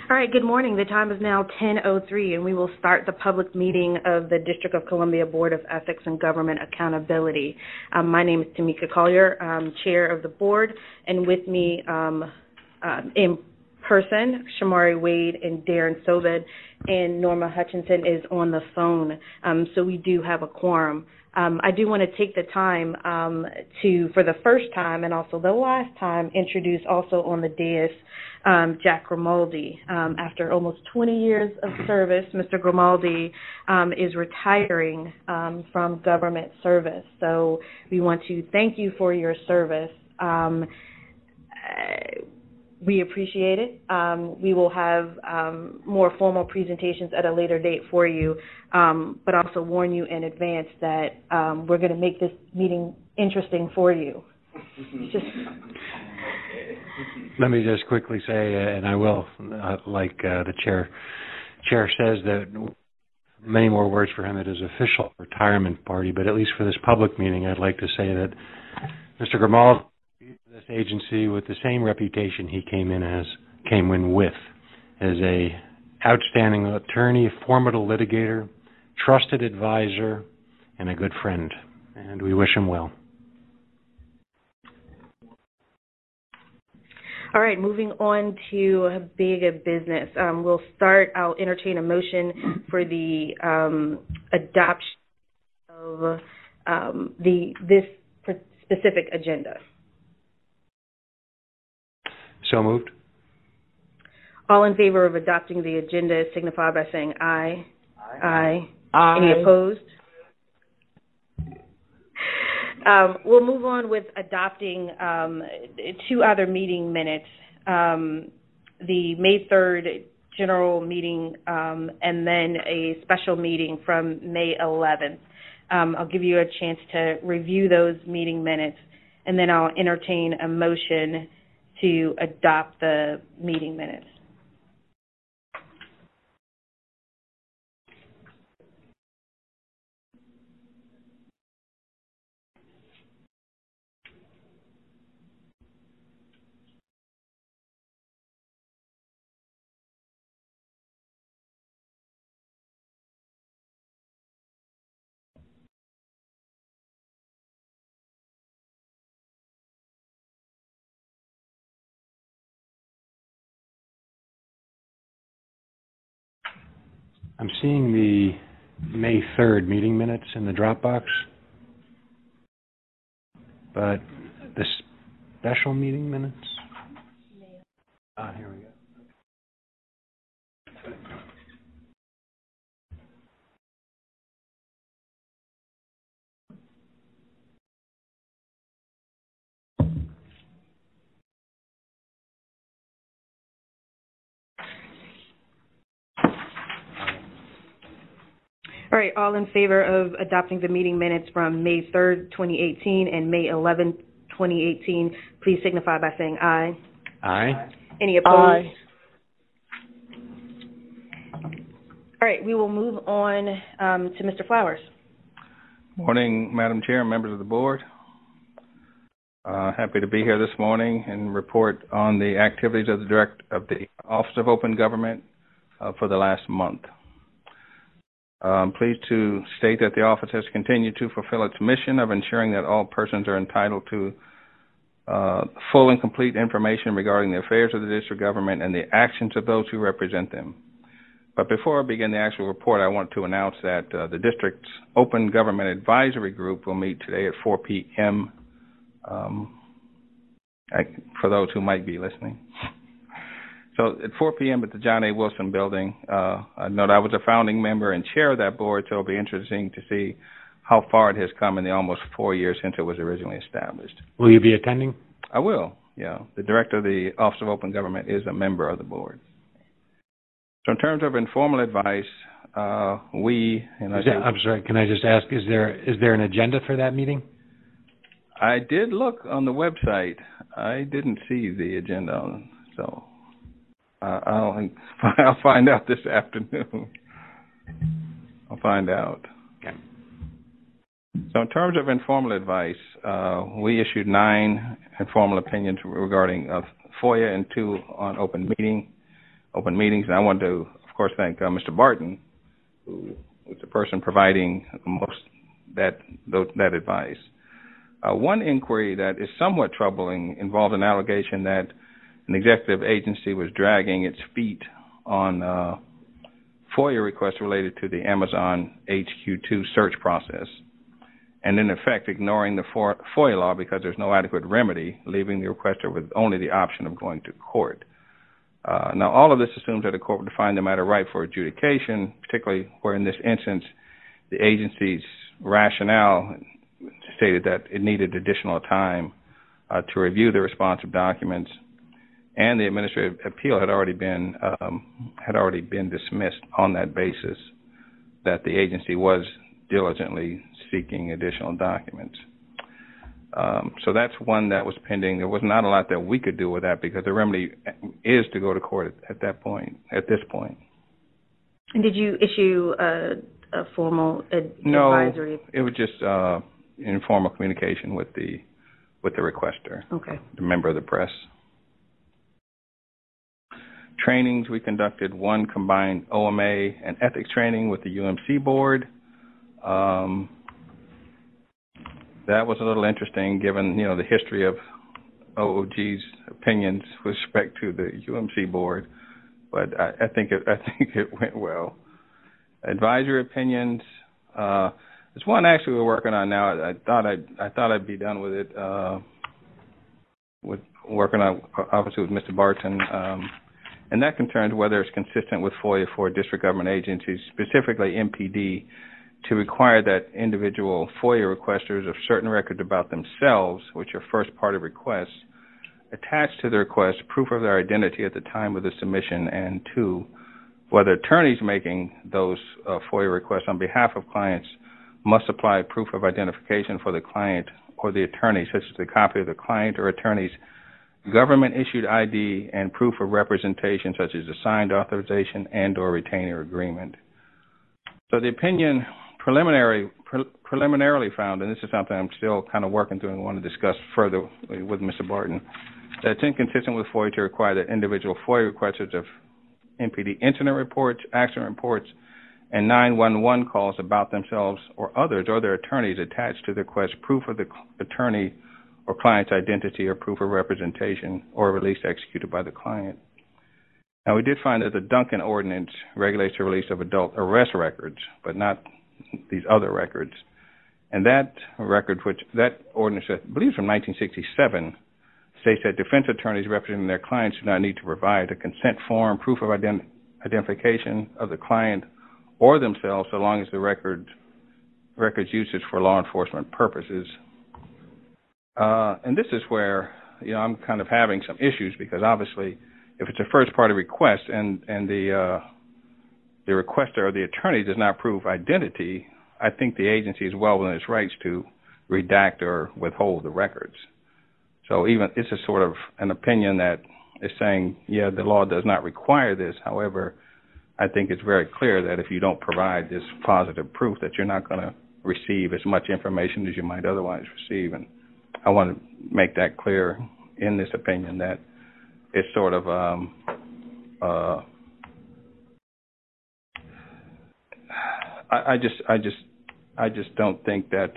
All right, good morning. The time is now 10:03, and we will start the public meeting of the District of Columbia Board of Ethics and Government Accountability. My name is Tamika Collier, Chair of the Board, and with me in person, Shamari Wade and Darren Sobed, and Norma Hutchinson is on the phone, so we do have a quorum. I do want to take the time to, for the first time and also the last time, introduce also on the dais Jack Grimaldi. After almost 20 years of service, Mr. Grimaldi is retiring from government service. So we want to thank you for your service. We appreciate it. We will have more formal presentations at a later date for you, but also warn you in advance that we're going to make this meeting interesting for you. Let me just quickly say, and I will, like the chair says, that many more words for him at his official retirement party, but at least for this public meeting, I'd like to say that Mr. Grimaldi, this agency with the same reputation he came in with, as a outstanding attorney, formidable litigator, trusted advisor, and a good friend. And we wish him well. All right, moving on to big business. We'll start. I'll entertain a motion for the adoption of this specific agenda. So moved. All in favor of adopting the agenda signify by saying aye. Aye. Aye. Any opposed? We'll move on with adopting two other meeting minutes, the May 3rd general meeting and then a special meeting from May 11th. I'll give you a chance to review those meeting minutes, and then I'll entertain a motion to adopt the meeting minutes. I'm seeing the May 3rd meeting minutes in the Dropbox, but the special meeting minutes? Here we go. All right, all in favor of adopting the meeting minutes from May 3rd, 2018 and May 11th, 2018, please signify by saying aye. Aye. Any opposed? Aye. All right, we will move on to Mr. Flowers. Morning, Madam Chair and members of the board. Happy to be here this morning and report on the activities of the Office of Open Government for the last month. I'm pleased to state that the office has continued to fulfill its mission of ensuring that all persons are entitled to full and complete information regarding the affairs of the district government and the actions of those who represent them. But before I begin the actual report, I want to announce that the district's Open Government Advisory Group will meet today at 4 p.m. For those who might be listening. So at 4 p.m. at the John A. Wilson Building, I know I was a founding member and chair of that board, so it'll be interesting to see how far it has come in the almost 4 years since it was originally established. Will you be attending? I will, yeah. The director of the Office of Open Government is a member of the board. So in terms of informal advice, I'm sorry, can I just ask, is there an agenda for that meeting? I did look on the website. I didn't see the agenda, so I'll find out this afternoon. I'll find out. Okay. So in terms of informal advice, we issued 9 informal opinions regarding FOIA and 2 on open meeting. open meetings. And I want to, of course, thank Mr. Barton, who was the person providing most that advice. One inquiry that is somewhat troubling involved an allegation that an executive agency was dragging its feet on FOIA requests related to the Amazon HQ2 search process, and in effect ignoring the FOIA law because there's no adequate remedy, leaving the requester with only the option of going to court. Now, all of this assumes that a court would find the matter ripe for adjudication, particularly where in this instance the agency's rationale stated that it needed additional time to review the responsive documents, and the administrative appeal had already been dismissed on that basis, that the agency was diligently seeking additional documents. So that's one that was pending. There was not a lot that we could do with that because the remedy is to go to court at this point. And did you issue a formal advisory? No, it was just informal communication with the requester, okay, the member of the press. Trainings, we conducted one combined OMA and ethics training with the UMC board. That was a little interesting given, the history of OOG's opinions with respect to the UMC board, but I think it went well. Advisory opinions, there's one actually we're working on now. I thought I'd be done with it, with working on obviously with Mr. Barton. And that concerns whether it's consistent with FOIA for district government agencies, specifically MPD, to require that individual FOIA requesters of certain records about themselves, which are first-party requests, attach to the request proof of their identity at the time of the submission, and two, whether attorneys making those FOIA requests on behalf of clients must supply proof of identification for the client or the attorney, such as a copy of the client or attorney's government-issued ID and proof of representation, such as a signed authorization and or retainer agreement. So the opinion preliminarily found, and this is something I'm still kind of working through and want to discuss further with Mr. Barton, that it's inconsistent with FOIA to require that individual FOIA requesters of MPD incident reports, accident reports, and 911 calls about themselves or others or their attorneys attached to the request proof of the attorney or client's identity or proof of representation or release executed by the client. Now, we did find that the Duncan Ordinance regulates the release of adult arrest records, but not these other records. And that record, that ordinance, I believe from 1967, states that defense attorneys representing their clients do not need to provide a consent form, proof of identification of the client or themselves, so long as the record's usage for law enforcement purposes. And this is where, I'm kind of having some issues because obviously if it's a first-party request and the requester or the attorney does not prove identity, I think the agency is well within its rights to redact or withhold the records. So even this is sort of an opinion that is saying, yeah, the law does not require this. However, I think it's very clear that if you don't provide this positive proof that you're not going to receive as much information as you might otherwise receive. And I want to make that clear in this opinion that it's sort of I just don't think that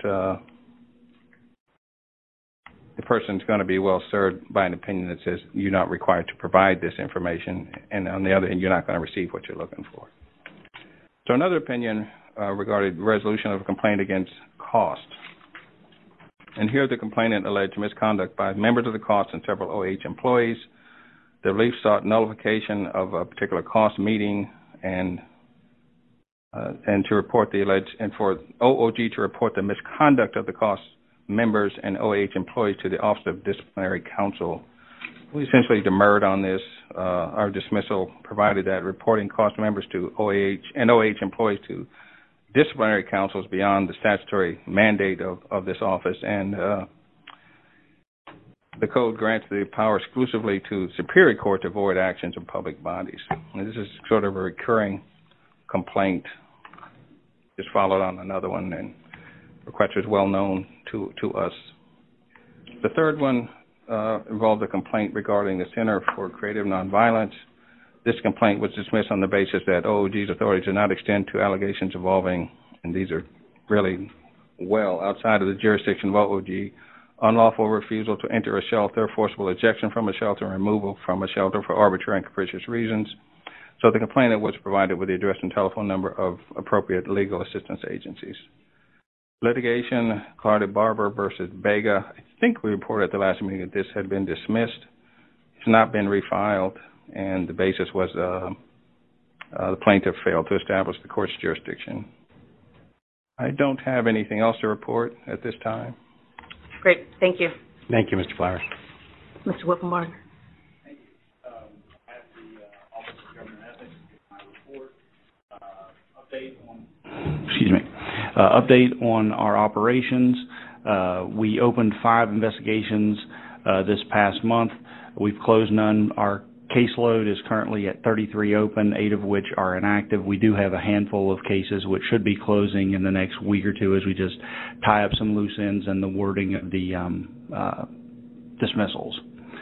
the person's going to be well served by an opinion that says you're not required to provide this information, and on the other hand, you're not going to receive what you're looking for. So another opinion regarding resolution of a complaint against cost. And here the complainant alleged misconduct by members of the cost and several OH employees. The relief sought nullification of a particular cost meeting and to report the alleged, and for OOG to report the misconduct of the cost members and OH employees to the Office of Disciplinary Counsel. We essentially demurred on this. Our dismissal provided that reporting cost members to OH and OH employees to disciplinary counsels beyond the statutory mandate of this office, and the code grants the power exclusively to Superior Court to avoid actions of public bodies. And this is sort of a recurring complaint, just followed on another one, and the requester is well known to us. The third one involved a complaint regarding the Center for Creative Nonviolence. This complaint was dismissed on the basis that OOG's authority did not extend to allegations involving, and these are really well outside of the jurisdiction of OOG, unlawful refusal to enter a shelter, forcible ejection from a shelter, and removal from a shelter for arbitrary and capricious reasons. So the complainant was provided with the address and telephone number of appropriate legal assistance agencies. Litigation, Carter Barber versus Vega. I think we reported at the last meeting that this had been dismissed. It's not been refiled, and the basis was the plaintiff failed to establish the court's jurisdiction. I don't have anything else to report at this time. Great. Thank you. Thank you, Mr. Flowers. Mr. Whipple-Martin. Thank you. I have the Office of Government Ethics to give my report. Update on our operations. We opened 5 investigations this past month. We've closed none. Our caseload is currently at 33 open, 8 of which are inactive. We do have a handful of cases which should be closing in the next week or two as we just tie up some loose ends in the wording of the dismissals.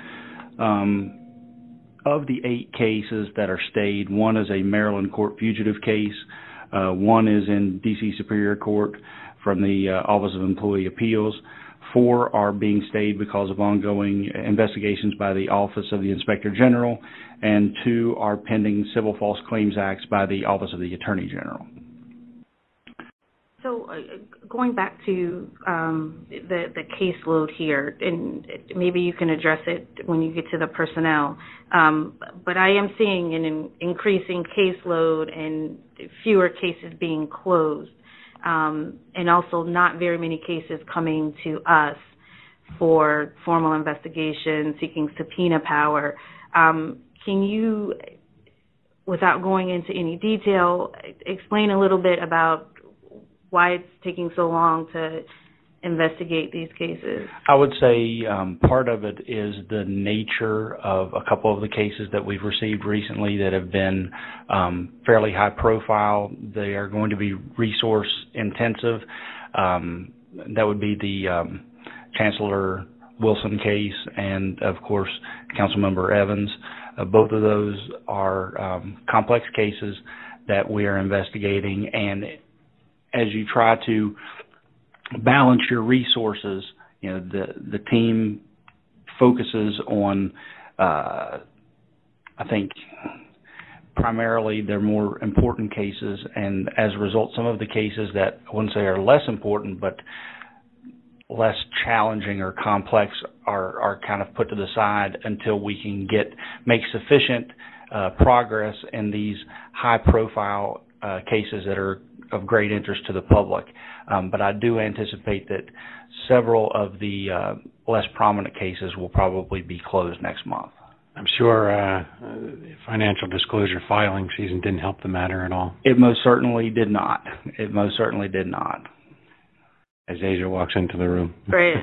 Of the 8 cases that are stayed, 1 is a Maryland court fugitive case. 1 is in D.C. Superior Court from the Office of Employee Appeals. 4 are being stayed because of ongoing investigations by the Office of the Inspector General, and 2 are pending civil false claims acts by the Office of the Attorney General. So going back to the caseload here, and maybe you can address it when you get to the personnel, but I am seeing an increasing caseload and fewer cases being closed. And also not very many cases coming to us for formal investigation, seeking subpoena power. Can you, without going into any detail, explain a little bit about why it's taking so long to investigate these cases? I would say part of it is the nature of a couple of the cases that we've received recently that have been fairly high profile. They are going to be resource intensive. That would be the Chancellor Wilson case and, of course, Councilmember Evans. Both of those are complex cases that we are investigating, and as you try to balance your resources, you know, the team focuses on, I think, primarily their more important cases, and as a result, some of the cases that I wouldn't say are less important, but less challenging or complex are kind of put to the side until we can make sufficient progress in these high-profile cases that are of great interest to the public. But I do anticipate that several of the less prominent cases will probably be closed next month. I'm sure financial disclosure filing season didn't help the matter at all. It most certainly did not. It most certainly did not. As Asia walks into the room. Great.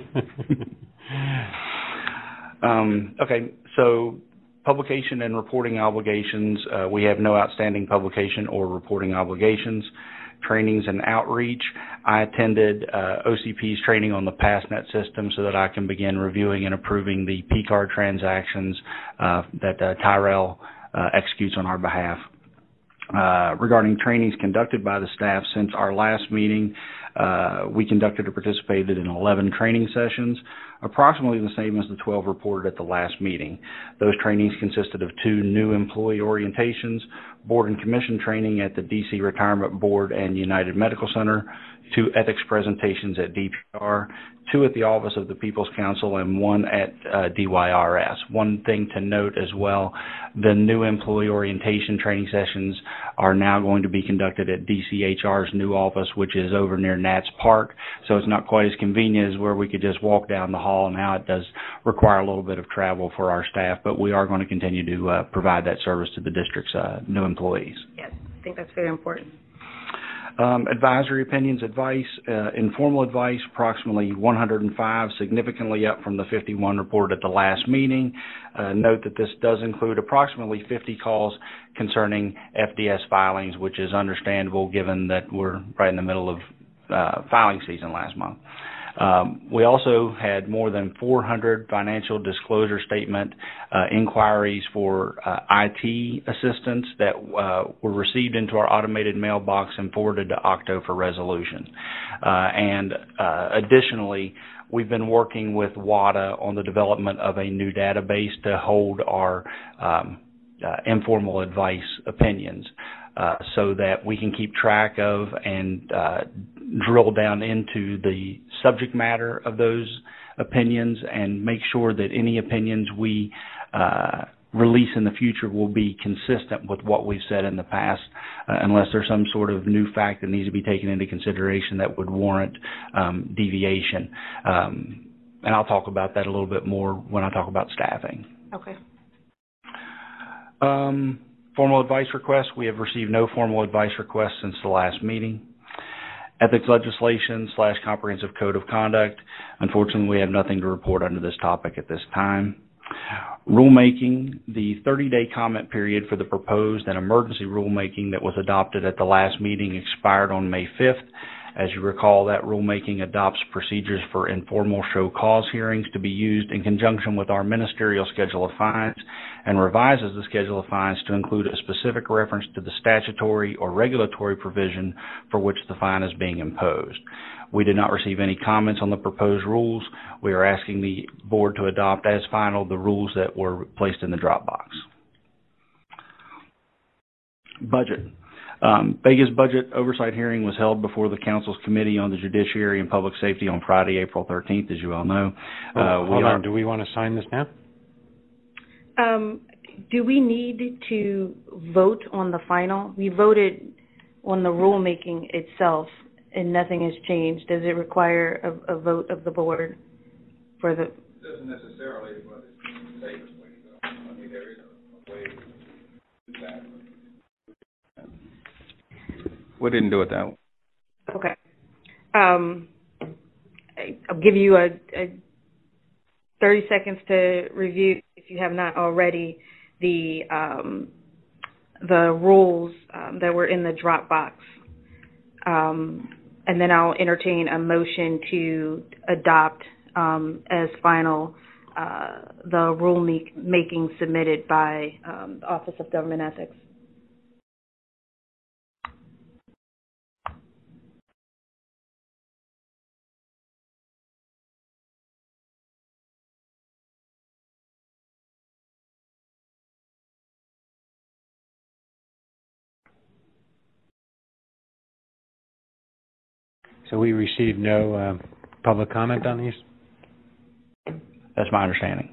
Okay, so publication and reporting obligations. We have no outstanding publication or reporting obligations. Trainings and outreach. I attended OCP's training on the PassNet system so that I can begin reviewing and approving the P-card transactions that Tyrell executes on our behalf. Regarding trainings conducted by the staff since our last meeting, we conducted or participated in 11 training sessions, approximately the same as the 12 reported at the last meeting. Those trainings consisted of 2 new employee orientations, board and commission training at the DC Retirement Board and United Medical Center, 2 ethics presentations at DPR, 2 at the Office of the People's Counsel, and 1 at DYRS. One thing to note as well, the new employee orientation training sessions are now going to be conducted at DCHR's new office, which is over near Nats Park, so it's not quite as convenient as where we could just walk down the hall. Now it does require a little bit of travel for our staff, but we are going to continue to provide that service to the district's new employees. Yes, I think that's very important. Advisory opinions, advice, informal advice, approximately 105, significantly up from the 51 reported at the last meeting. Note that this does include approximately 50 calls concerning FDS filings, which is understandable given that we're right in the middle of filing season last month. We also had more than 400 financial disclosure statement inquiries for IT assistance that were received into our automated mailbox and forwarded to Octo for resolution. Additionally, we've been working with WADA on the development of a new database to hold our informal advice opinions so that we can keep track of and drill down into the subject matter of those opinions and make sure that any opinions we release in the future will be consistent with what we've said in the past, unless there's some sort of new fact that needs to be taken into consideration that would warrant deviation. And I'll talk about that a little bit more when I talk about staffing. Okay. Formal advice requests. We have received no formal advice requests since the last meeting. Ethics legislation / comprehensive code of conduct. Unfortunately, we have nothing to report under this topic at this time. Rulemaking. The 30-day comment period for the proposed and emergency rulemaking that was adopted at the last meeting expired on May 5th. As you recall, that rulemaking adopts procedures for informal show cause hearings to be used in conjunction with our ministerial schedule of fines and revises the schedule of fines to include a specific reference to the statutory or regulatory provision for which the fine is being imposed. We did not receive any comments on the proposed rules. We are asking the board to adopt as final the rules that were placed in the Dropbox. Budget. Vega's budget oversight hearing was held before the Council's Committee on the Judiciary and Public Safety on Friday, April 13th, as you all know. Hold on. Do we want to sign this now? Do we need to vote on the final? We voted on the rulemaking itself, and nothing has changed. Does it require a vote of the board for the? It doesn't necessarily, but it's the safest way to go. I mean, there is a way to do that. We didn't do it that way. Okay. I'll give you a 30 seconds to review, if you have not already, the rules that were in the Dropbox. And then I'll entertain a motion to adopt as final the rulemaking submitted by the Office of Government Ethics. So we received no public comment on these? That's my understanding.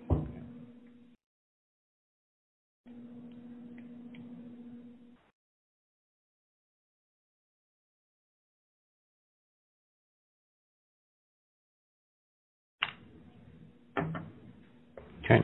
Okay.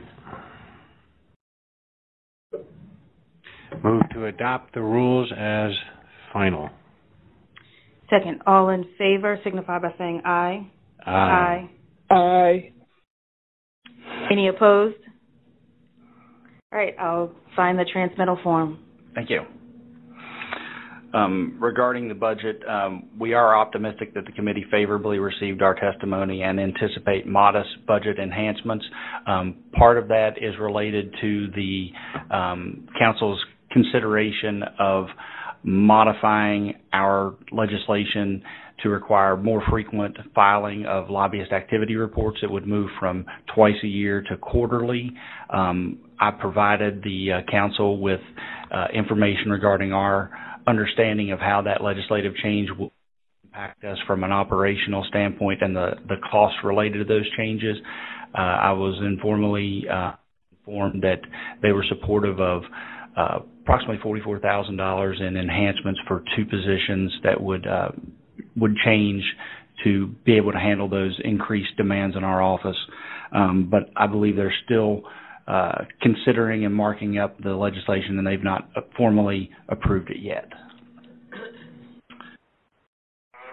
Move to adopt the rules as final. Second. All in favor signify by saying aye. Aye. Aye. Any opposed? All right, I'll sign the transmittal form. Thank you. Regarding the budget, we are optimistic that the committee favorably received our testimony and anticipate modest budget enhancements. Part of that is related to the council's consideration of modifying our legislation to require more frequent filing of lobbyist activity reports. It would move from twice a year to quarterly. I provided the council with information regarding our understanding of how that legislative change will impact us from an operational standpoint and the costs related to those changes. I was informally informed that they were supportive of approximately $44,000 in enhancements for 2 positions that would change to be able to handle those increased demands in our office. But I believe they're still considering and marking up the legislation, and they've not formally approved it yet.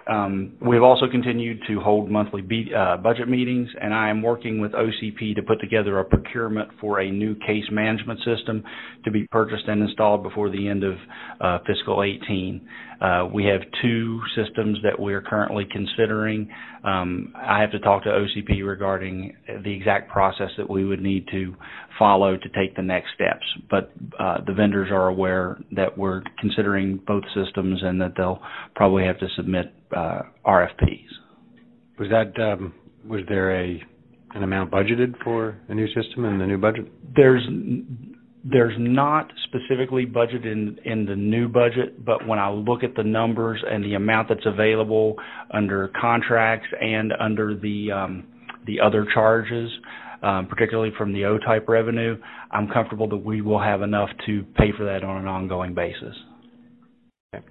We've also continued to hold monthly budget meetings, and I am working with OCP to put together a procurement for a new case management system to be purchased and installed before the end of fiscal 18. We have 2 systems that we're currently considering. I have to talk to OCP regarding the exact process that we would need to follow to take the next steps. But the vendors are aware that we're considering both systems and that they'll probably have to submit RFPs. Was there an amount budgeted for a new system in the new budget? There's not specifically budgeted in the new budget, but when I look at the numbers and the amount that's available under contracts and under the other charges, particularly from the O-type revenue, I'm comfortable that we will have enough to pay for that on an ongoing basis. Okay.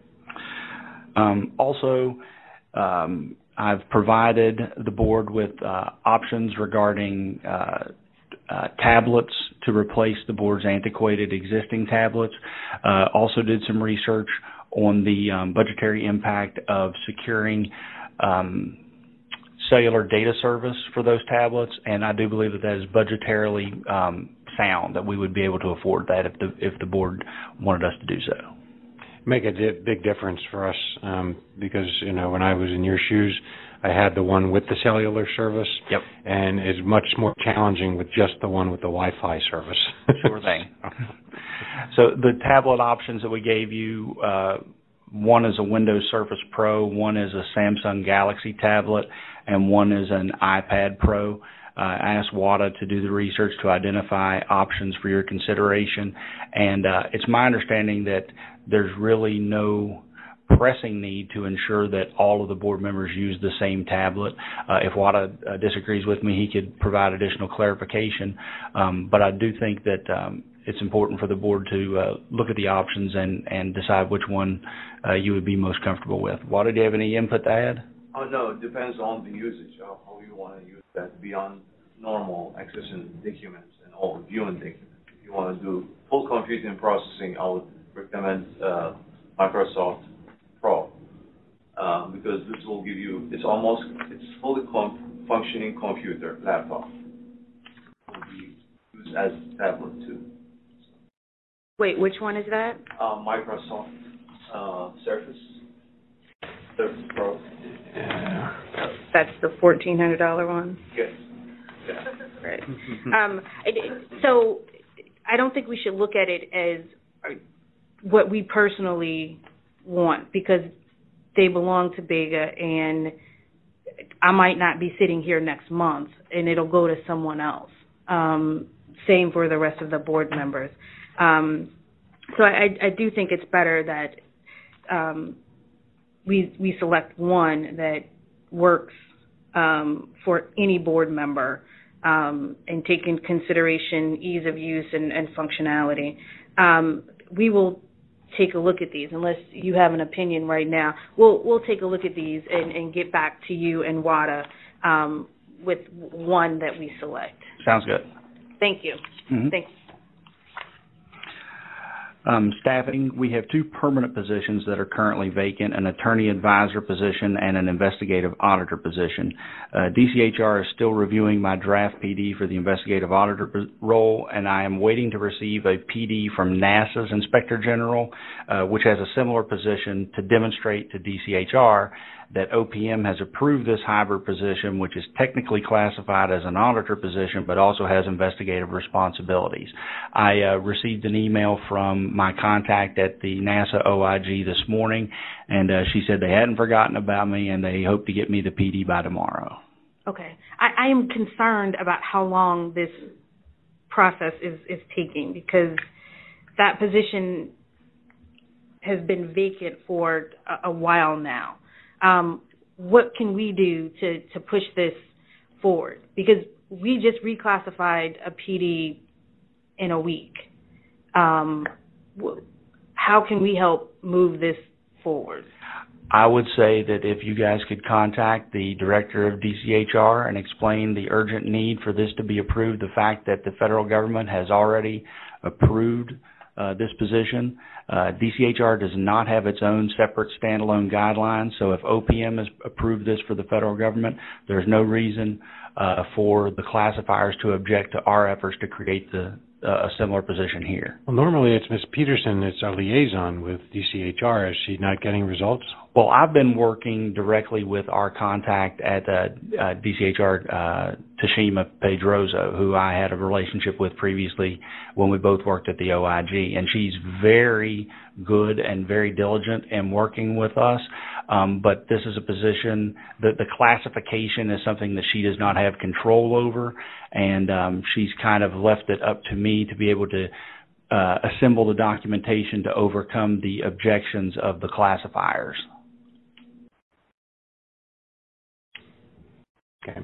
Also, I've provided the board with options regarding tablets to replace the board's antiquated existing tablets. Also did some research on the budgetary impact of securing cellular data service for those tablets, and I do believe that is budgetarily sound, that we would be able to afford that if the board wanted us to do so. Make a big difference for us because, when I was in your shoes, I had the one with the cellular service. Yep. And it's much more challenging with just the one with the Wi-Fi service. Sure thing. So the tablet options that we gave you, one is a Windows Surface Pro, one is a Samsung Galaxy tablet, and one is an iPad Pro. I asked WADA to do the research to identify options for your consideration, and it's my understanding that there's really no pressing need to ensure that all of the board members use the same tablet. If WADA disagrees with me, he could provide additional clarification, but I do think that it's important for the board to look at the options and decide which one you would be most comfortable with. WADA, do you have any input to add? Oh, no, it depends on the usage of how you want to use that beyond normal accessing documents and all viewing documents. If you want to do full computing processing, I would recommend Microsoft Pro because this will give you, it's fully functioning computer, laptop. It will be used as tablet too. Wait, which one is that? Microsoft Surface Pro. That's the $1,400 one? Yes. Yeah. Right. So I don't think we should look at it as what we personally want because they belong to Bega, and I might not be sitting here next month, and it'll go to someone else. Same for the rest of the board members. So I do think it's better that we select one that works for any board member and take in consideration ease of use and functionality. We will take a look at these. Unless you have an opinion right now, we'll take a look at these and get back to you and WADA with one that we select. Sounds good. Thank you. Mm-hmm. Thank you. Staffing, we have 2 permanent positions that are currently vacant, an attorney advisor position and an investigative auditor position. DCHR is still reviewing my draft PD for the investigative auditor role, and I am waiting to receive a PD from NASA's Inspector General, which has a similar position to demonstrate to DCHR that OPM has approved this hybrid position, which is technically classified as an auditor position, but also has investigative responsibilities. I received an email from my contact at the NASA OIG this morning, and she said they hadn't forgotten about me, and they hope to get me the PD by tomorrow. Okay. I am concerned about how long this process is taking because that position has been vacant for a while now. What can we do to push this forward? Because we just reclassified a PD in a week. How can we help move this forward? I would say that if you guys could contact the director of DCHR and explain the urgent need for this to be approved, the fact that the federal government has already approved this position. DCHR does not have its own separate standalone guidelines, so if OPM has approved this for the federal government, there's no reason for the classifiers to object to our efforts to create a similar position here. Well, normally it's Ms. Peterson that's our liaison with DCHR. Is she not getting results? Well, I've been working directly with our contact at DCHR, Tashima Pedroso, who I had a relationship with previously when we both worked at the OIG, and she's very good and very diligent in working with us. But this is a position that the classification is something that she does not have control over, and she's kind of left it up to me to be able to assemble the documentation to overcome the objections of the classifiers. Okay.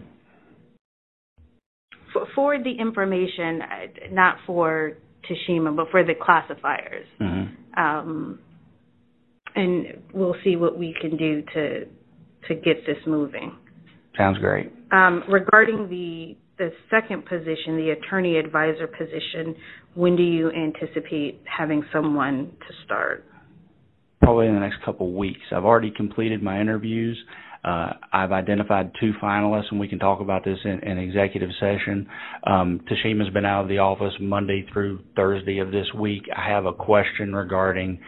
For the information, not for Tashima, but for the classifiers. Mm-hmm. And we'll see what we can do to get this moving. Sounds great. Regarding the second position, the attorney advisor position, when do you anticipate having someone to start? Probably in the next couple of weeks. I've already completed my interviews. I've identified 2 finalists, and we can talk about this in executive session. Tashima's been out of the office Monday through Thursday of this week. I have a question regarding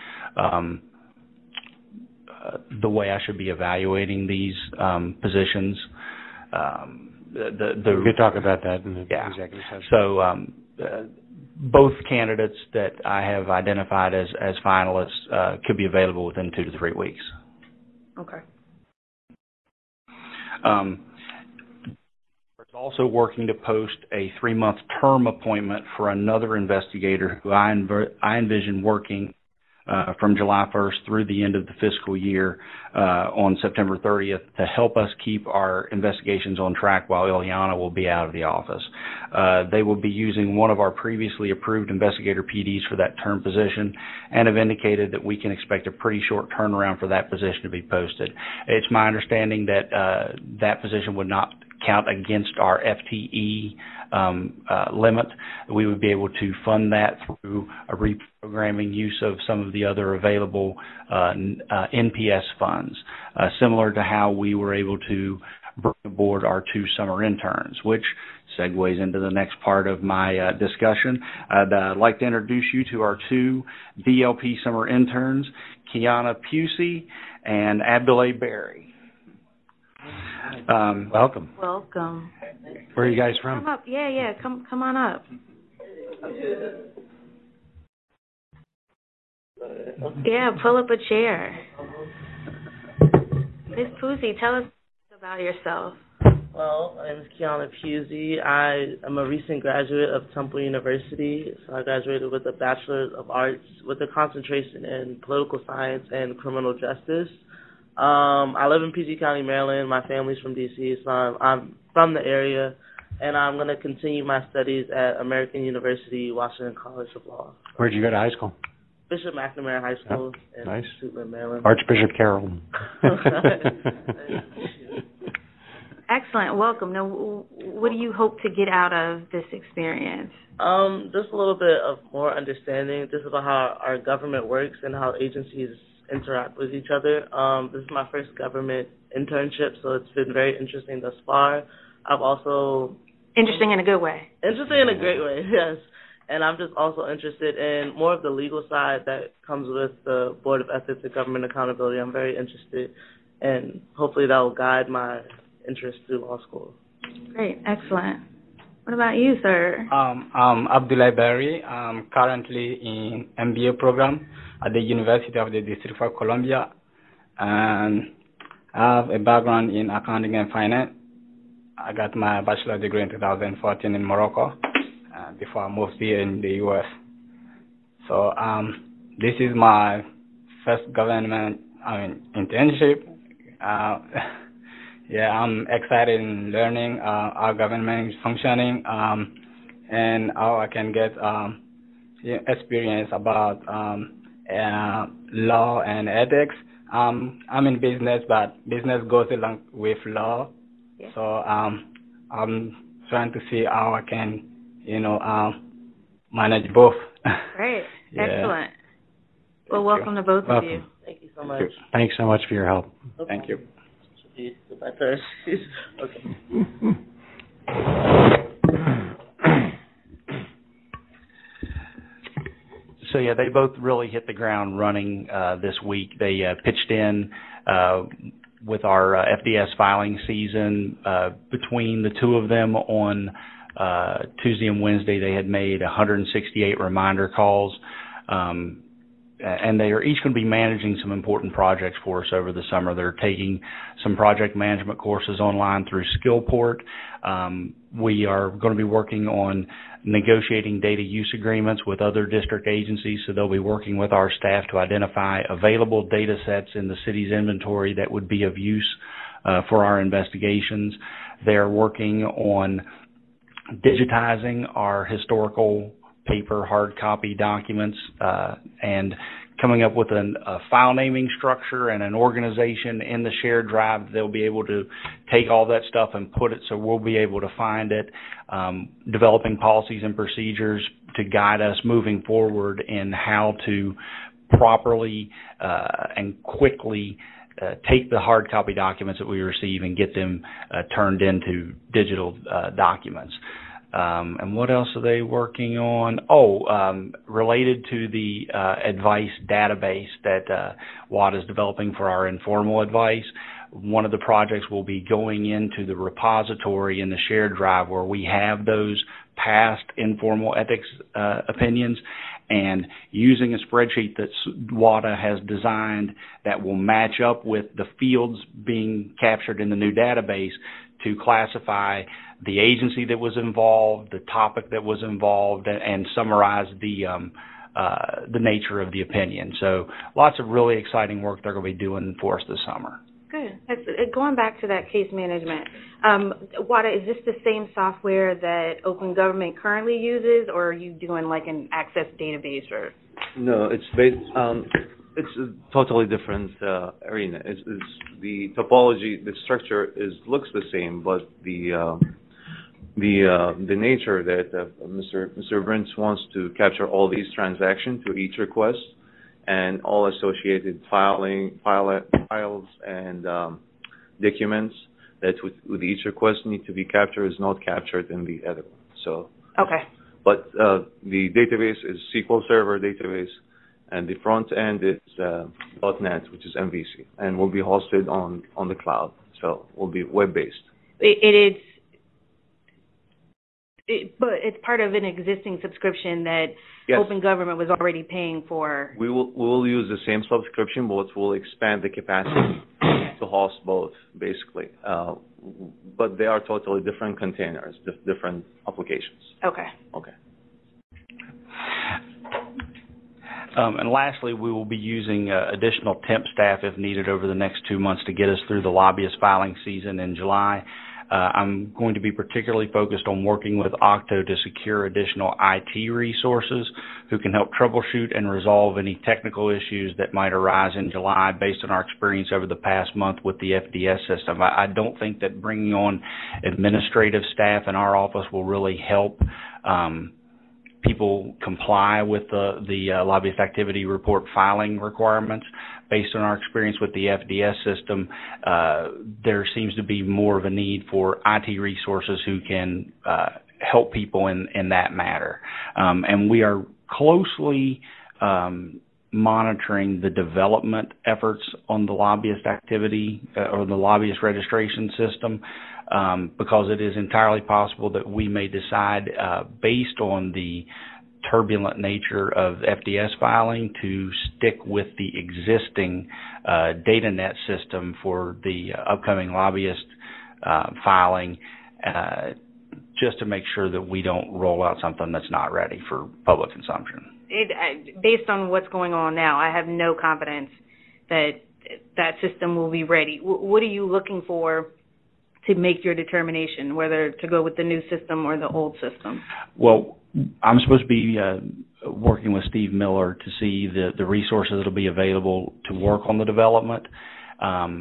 the way I should be evaluating these positions. We could talk about that in the executive session. So both candidates that I have identified as finalists could be available within 2 to 3 weeks. Okay. We're also working to post a 3-month term appointment for another investigator who I envision working from July 1st through the end of the fiscal year on September 30th to help us keep our investigations on track while Ileana will be out of the office. They will be using one of our previously approved investigator PDs for that term position and have indicated that we can expect a pretty short turnaround for that position to be posted. It's my understanding that that position would not count against our FTE limit. We would be able to fund that through a reprogramming use of some of the other available NPS funds, similar to how we were able to bring aboard our 2 summer interns, which segues into the next part of my discussion. I'd like to introduce you to our 2 DLP summer interns, Kiana Pusey and Abdullah Berry. Welcome. Welcome. Where are you guys from? Come up. Yeah. Come on up. Yeah, pull up a chair. Ms. Pusey, tell us about yourself. Well, my name is Kiana Pusey. I am a recent graduate of Temple University. So I graduated with a Bachelor of Arts with a concentration in political science and criminal justice. I live in PG County, Maryland. My family's from D.C., so I'm from the area, and I'm going to continue my studies at American University, Washington College of Law. Where'd you go to high school? Bishop McNamara High School in nice. Suitland, Maryland. Archbishop Carroll. Excellent. Welcome. Now, what do you hope to get out of this experience? Just a little bit of more understanding just about how our government works and how agencies interact with each other. This is my first government internship, so it's been very interesting thus far. I've also... Interesting in a good way. Interesting in a great way, yes. And I'm just also interested in more of the legal side that comes with the Board of Ethics and Government Accountability. I'm very interested, and hopefully that will guide my interest through law school. Great. Excellent. What about you, sir? I'm Abdullah Berry. I'm currently in MBA program at the University of the District of Columbia, and I have a background in accounting and finance. I got my bachelor degree in 2014 in Morocco before I moved here in the U.S. So this is my first government internship. Yeah, I'm excited in learning how government is functioning and how I can get experience about law and ethics. I'm in business, but business goes along with law. Yeah. So I'm trying to see how I can, manage both Great. Yeah. Excellent. Well, welcome to both of you. Thank you so much. Thanks so much for your help. Thank you. My turn. Okay. So yeah, they both really hit the ground running this week. They pitched in with our FDS filing season. Between the two of them on Tuesday and Wednesday, they had made 168 reminder calls. And they are each going to be managing some important projects for us over the summer. They're taking some project management courses online through Skillport. We are going to be working on negotiating data use agreements with other district agencies, so they'll be working with our staff to identify available data sets in the city's inventory that would be of use for our investigations. They're working on digitizing our historical paper hard copy documents and coming up with a file naming structure and an organization in the shared drive. They'll be able to take all that stuff and put it so we'll be able to find it, developing policies and procedures to guide us moving forward in how to properly and quickly take the hard copy documents that we receive and get them turned into digital documents. And what else are they working on? Related to the advice database that WADA is developing for our informal advice, one of the projects will be going into the repository in the shared drive where we have those past informal ethics opinions, and using a spreadsheet that WADA has designed that will match up with the fields being captured in the new database to classify the agency that was involved, the topic that was involved, and summarize the nature of the opinion. So lots of really exciting work they're going to be doing for us this summer. Good. Going back to that case management, WADA, is this the same software that Open Government currently uses, or are you doing like an Access database? Or? No, it's based. It's a totally different arena. It's the topology, the structure looks the same, but the nature that Mr. Brents wants to capture all these transactions to each request and all associated files and documents that with each request need to be captured is not captured in the other one. So okay. But the database is SQL Server database, and the front end is .NET, which is MVC, and will be hosted on the cloud. So will be web-based. But it's part of an existing subscription that Yes. Open Government was already paying for. We will use the same subscription, but we'll expand the capacity to host both, basically. But they are totally different containers, different applications. Okay. Okay. And lastly, we will be using additional temp staff if needed over the next 2 months to get us through the lobbyist filing season in July. I'm going to be particularly focused on working with Octo to secure additional IT resources who can help troubleshoot and resolve any technical issues that might arise in July based on our experience over the past month with the FDS system. I don't think that bringing on administrative staff in our office will really help people comply with the lobbyist activity report filing requirements. Based on our experience with the FDS system, there seems to be more of a need for IT resources who can help people in that matter. And we are closely monitoring the development efforts on the lobbyist activity or the lobbyist registration system because it is entirely possible that we may decide based on the turbulent nature of FDS filing to stick with the existing DataNet system for the upcoming lobbyist filing just to make sure that we don't roll out something that's not ready for public consumption. Based on what's going on now, I have no confidence that that system will be ready. What are you looking for to make your determination whether to go with the new system or the old system? Well, I'm supposed to be working with Steve Miller to see the resources that will be available to work on the development.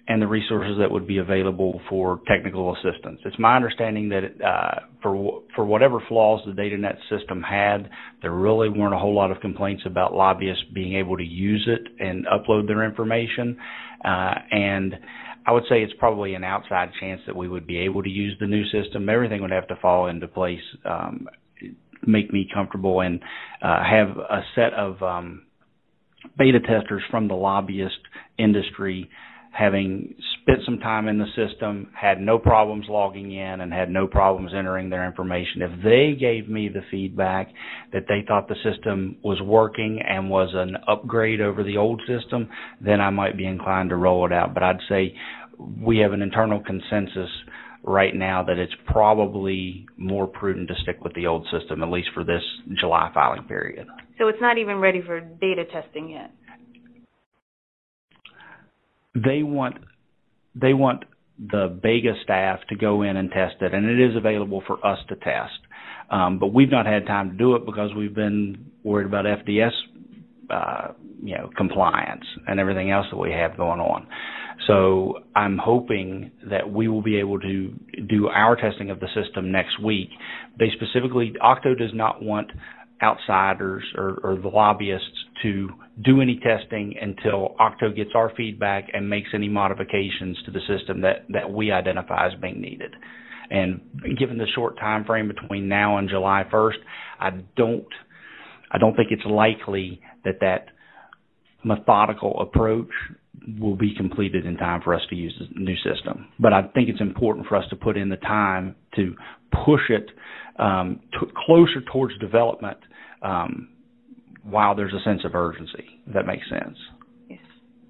and the resources that would be available for technical assistance. It's my understanding that for whatever flaws the DataNet system had, there really weren't a whole lot of complaints about lobbyists being able to use it and upload their information. And I would say it's probably an outside chance that we would be able to use the new system. Everything would have to fall into place, make me comfortable, and have a set of beta testers from the lobbyist industry having spent some time in the system, had no problems logging in, and had no problems entering their information. If they gave me the feedback that they thought the system was working and was an upgrade over the old system, then I might be inclined to roll it out. But I'd say we have an internal consensus right now that it's probably more prudent to stick with the old system, at least for this July filing period. So it's not even ready for beta testing yet? They want the Bega staff to go in and test it, and it is available for us to test. But we've not had time to do it because we've been worried about FDS, compliance and everything else that we have going on. So I'm hoping that we will be able to do our testing of the system next week. They specifically, Octo does not want outsiders or the lobbyists to do any testing until Octo gets our feedback and makes any modifications to the system that we identify as being needed. And given the short time frame between now and July 1st, I don't think it's likely that methodical approach will be completed in time for us to use the new system. But I think it's important for us to put in the time to push it closer towards development while there's a sense of urgency, if that makes sense. Yes.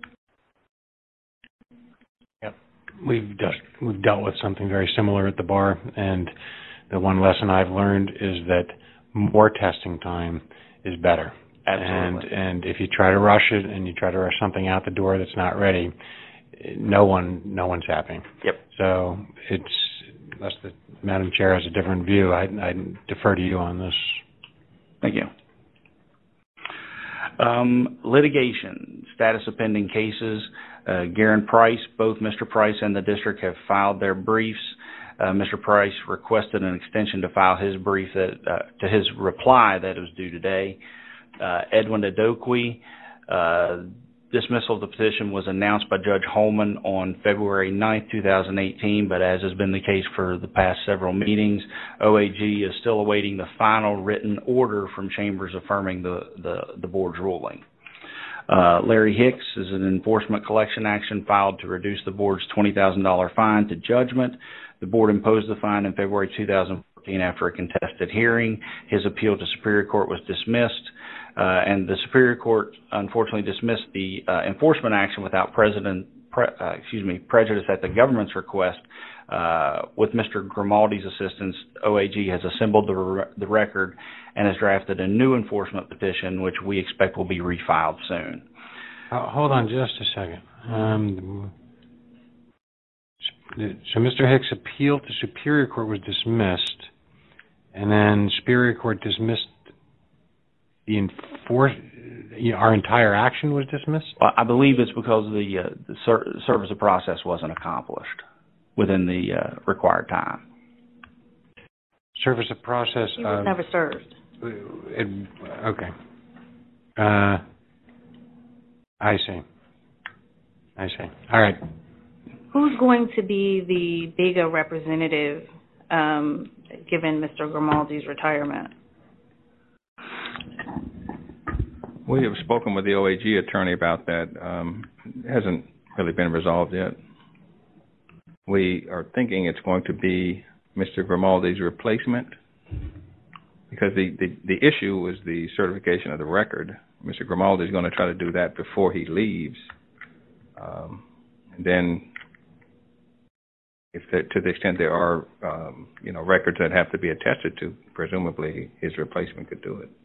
Yep. We've dealt with something very similar at the bar, and the one lesson I've learned is that more testing time is better. Absolutely. And if you try to rush it and you try to rush something out the door that's not ready, no one's happy. Yep. So unless the Madam Chair has a different view, I defer to you on this. Thank you. Litigation, status of pending cases. Garen Price, both Mr. Price and the district have filed their briefs. Mr. Price requested an extension to file his brief to his reply that was due today. Edwin Adokwe, dismissal of the petition was announced by Judge Holman on February 9th, 2018, but as has been the case for the past several meetings, OAG is still awaiting the final written order from Chambers affirming the board's ruling. Larry Hicks is an enforcement collection action filed to reduce the board's $20,000 fine to judgment. The board imposed the fine in February 2014 after a contested hearing. His appeal to Superior Court was dismissed. And the Superior Court unfortunately dismissed the enforcement action without prejudice at the government's request. With Mr. Grimaldi's assistance, OAG has assembled the record and has drafted a new enforcement petition, which we expect will be refiled soon. Hold on just a second. So Mr. Hicks' appeal to Superior Court was dismissed, and then Superior Court dismissed our entire action was dismissed? Well, I believe it's because the service of process wasn't accomplished within the required time. Service of process? He was never served. Okay. I see. All right. Who's going to be the Bega representative given Mr. Grimaldi's retirement? We have spoken with the OAG attorney about that. It hasn't really been resolved yet. We are thinking it's going to be Mr. Grimaldi's replacement because the issue was the certification of the record. Mr. Grimaldi is going to try to do that before he leaves. And then to the extent there are, records that have to be attested to, presumably his replacement could do it.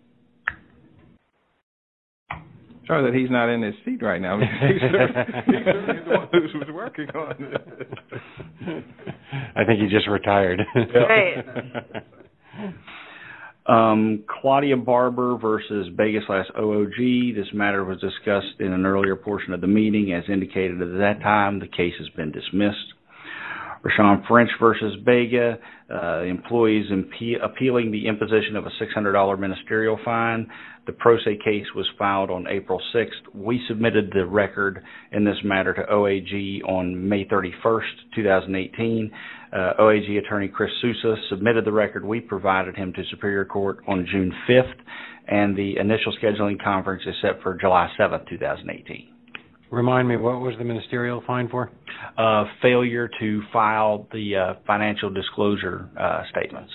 Sorry that he's not in his seat right now. He's the one who was working on it. I think he just retired. Right. Claudia Barber versus Bega/OOG. This matter was discussed in an earlier portion of the meeting. As indicated at that time, the case has been dismissed. Rashawn French versus Bega, employees appealing the imposition of a $600 ministerial fine. The pro se case was filed on April 6th. We submitted the record in this matter to OAG on May 31st, 2018. OAG attorney Chris Sousa submitted the record. We provided him to Superior Court on June 5th, and the initial scheduling conference is set for July 7th, 2018. Remind me, what was the ministerial fine for? Failure to file the financial disclosure statements.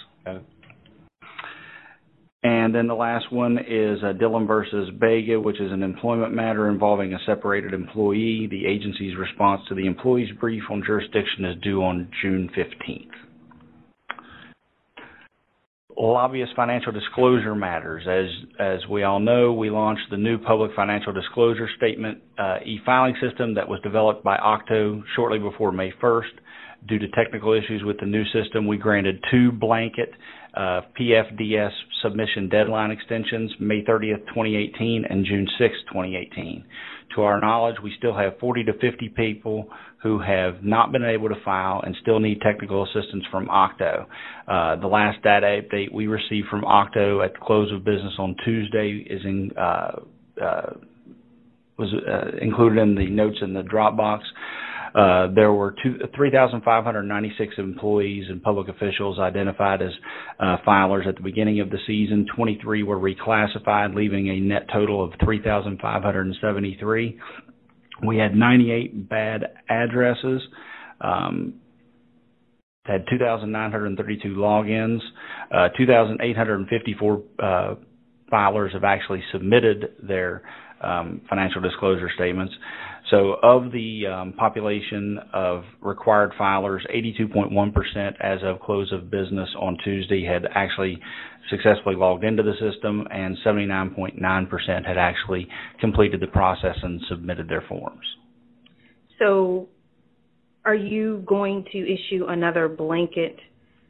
And then the last one is Dillon versus Bega, which is an employment matter involving a separated employee. The agency's response to the employee's brief on jurisdiction is due on June 15th. Lobbyist financial disclosure matters. As we all know, we launched the new public financial disclosure statement e-filing system that was developed by Octo shortly before May 1st. Due to technical issues with the new system, we granted 2 blanket PFDS submission deadline extensions, May 30th, 2018 and June 6th, 2018. To our knowledge, we still have 40 to 50 people who have not been able to file and still need technical assistance from Octo. The last data update we received from Octo at the close of business on Tuesday is was included in the notes in the Dropbox. There were 3,596 employees and public officials identified as filers at the beginning of the season. 23 were reclassified, leaving a net total of 3,573. We had 98 bad addresses, had 2,932 logins, 2,854 filers have actually submitted their financial disclosure statements. So of the population of required filers, 82.1% as of close of business on Tuesday had actually successfully logged into the system, and 79.9% had actually completed the process and submitted their forms. So are you going to issue another blanket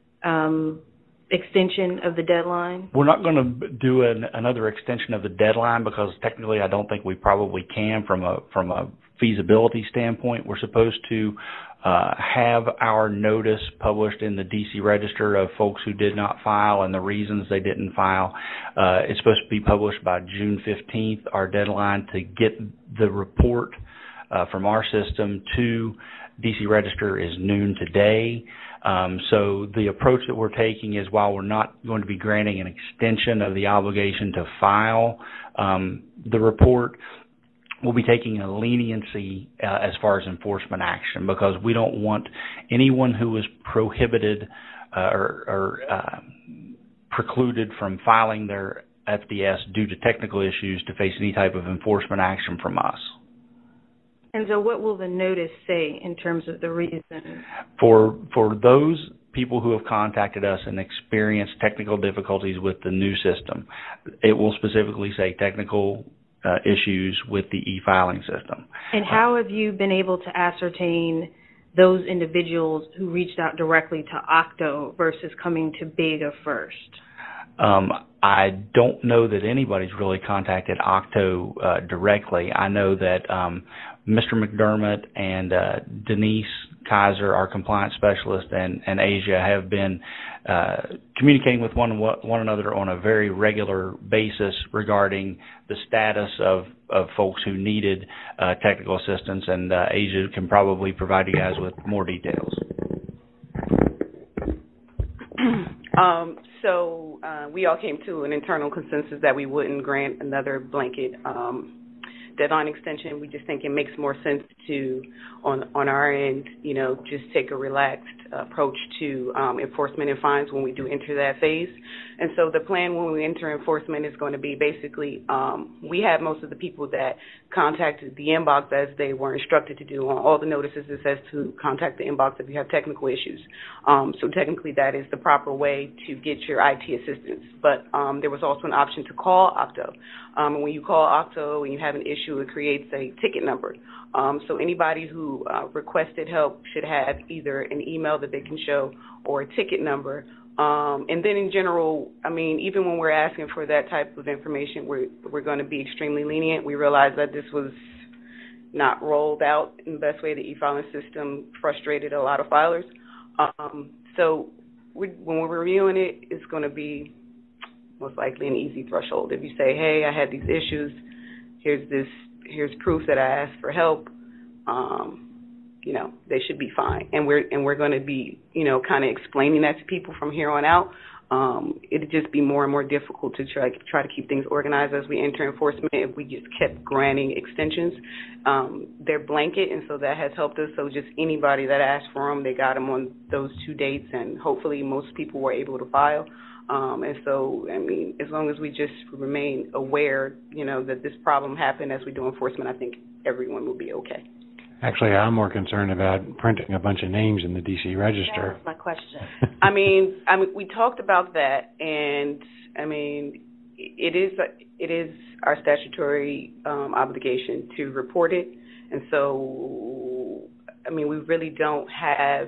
extension of the deadline? We're not going to do another extension of the deadline because technically I don't think we probably can from a feasibility standpoint. We're supposed to have our notice published in the DC Register of folks who did not file and the reasons they didn't file. It's supposed to be published by June 15th. Our deadline to get the report from our system to DC Register is noon today. So the approach that we're taking is, while we're not going to be granting an extension of the obligation to file the report, we'll be taking a leniency as far as enforcement action, because we don't want anyone who is prohibited or precluded from filing their FDS due to technical issues to face any type of enforcement action from us. And so what will the notice say in terms of the reason? For those people who have contacted us and experienced technical difficulties with the new system, it will specifically say technical issues with the e-filing system. And how have you been able to ascertain those individuals who reached out directly to Octo versus coming to Bega first? I don't know that anybody's really contacted Octo directly. I know that Mr. McDermott and Denise Kaiser, our compliance specialist, and Asia have been communicating with one another on a very regular basis regarding the status of folks who needed technical assistance, and Asia can probably provide you guys with more details. So we all came to an internal consensus that we wouldn't grant another blanket deadline extension. We just think it makes more sense to, on our end, just take a relaxed approach to enforcement and fines when we do enter that phase. And so the plan when we enter enforcement is going to be basically, we have most of the people that contacted the inbox as they were instructed to do. On all the notices, it says to contact the inbox if you have technical issues. So technically that is the proper way to get your IT assistance. But there was also an option to call Octo. And when you call Octo and you have an issue, it creates a ticket number. So anybody who requested help should have either an email that they can show or a ticket number And then in general, I mean, even when we're asking for that type of information, we're going to be extremely lenient. We realize that this was not rolled out in the best way. The e-filing system frustrated a lot of filers. So when we're reviewing it, it's going to be most likely an easy threshold. If you say, hey, I had these issues, here's proof that I asked for help, you know, they should be fine. And we're going to be, you know, kind of explaining that to people from here on out. It'd just be more and more difficult to try to keep things organized as we enter enforcement if we just kept granting extensions. They're blanket, and so that has helped us. So just anybody that asked for them, they got them on those 2 dates, and hopefully most people were able to file. And so, I mean, as long as we just remain aware, you know, that this problem happened as we do enforcement, I think everyone will be okay. Actually, I'm more concerned about printing a bunch of names in the D.C. Register. That's my question. I mean, we talked about that, and I mean, it is our statutory obligation to report it, and so, I mean, we really don't have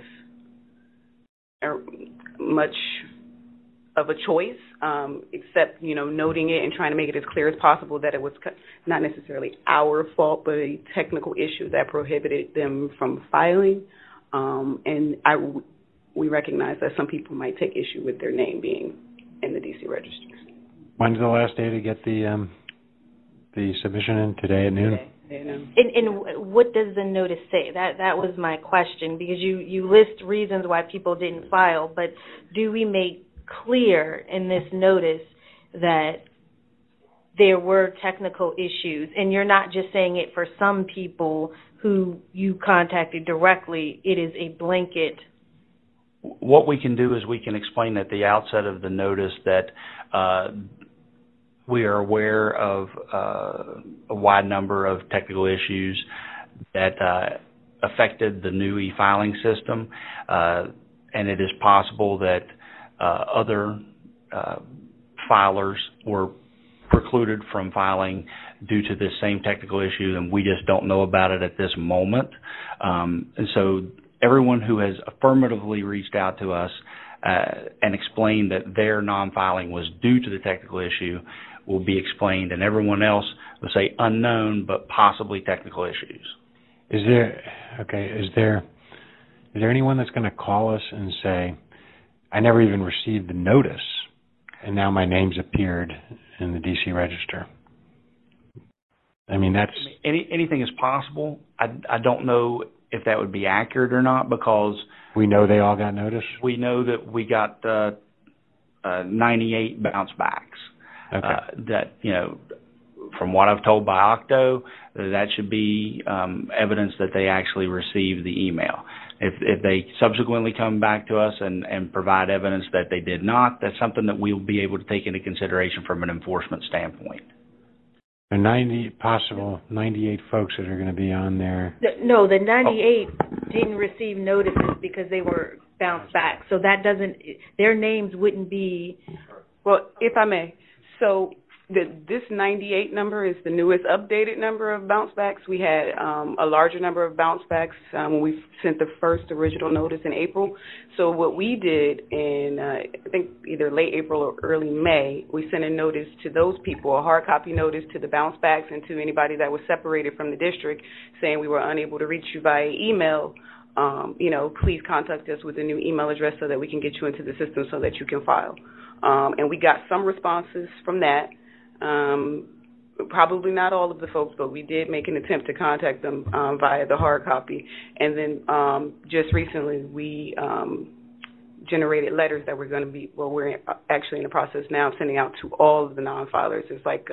much of a choice, except, you know, noting it and trying to make it as clear as possible that it was not necessarily our fault, but a technical issue that prohibited them from filing. And we recognize that some people might take issue with their name being in the D.C. Register. When's the last day to get the submission in? Today at noon? And what does the notice say? That was my question, because you list reasons why people didn't file, but do we make clear in this notice that there were technical issues, and you're not just saying it for some people who you contacted directly, it is a blanket? What we can do is we can explain at the outset of the notice that we are aware of a wide number of technical issues that affected the new e-filing system, and it is possible that other filers were precluded from filing due to this same technical issue, and we just don't know about it at this moment. And so everyone who has affirmatively reached out to us and explained that their non-filing was due to the technical issue will be explained, and everyone else will say unknown but possibly technical issues. Is there anyone that's going to call us and say, I never even received the notice, and now my name's appeared in the D.C. Register? I mean, that's... Anything is possible. I don't know if that would be accurate or not, because... We know they all got notice? We know that we got 98 bounce backs. Okay. That, you know, from what I've told by Octo, that should be evidence that they actually received the email. If they subsequently come back to us and provide evidence that they did not, that's something that we'll be able to take into consideration from an enforcement standpoint. There are 98 folks that are going to be on there. No, the 98 didn't receive notices because they were bounced back. So that doesn't, their names wouldn't be... Well, if I may, so this 98 number is the newest updated number of bounce backs. We had a larger number of bounce backs when we sent the first original notice in April. So what we did in, I think, either late April or early May, we sent a notice to those people, a hard copy notice to the bounce backs and to anybody that was separated from the district, saying we were unable to reach you via email. You know, please contact us with a new email address so that we can get you into the system so that you can file. And we got some responses from that. Probably not all of the folks, but we did make an attempt to contact them via the hard copy. And then just recently we generated letters that we're going to be, well, we're actually in the process now of sending out to all of the non-filers. It's like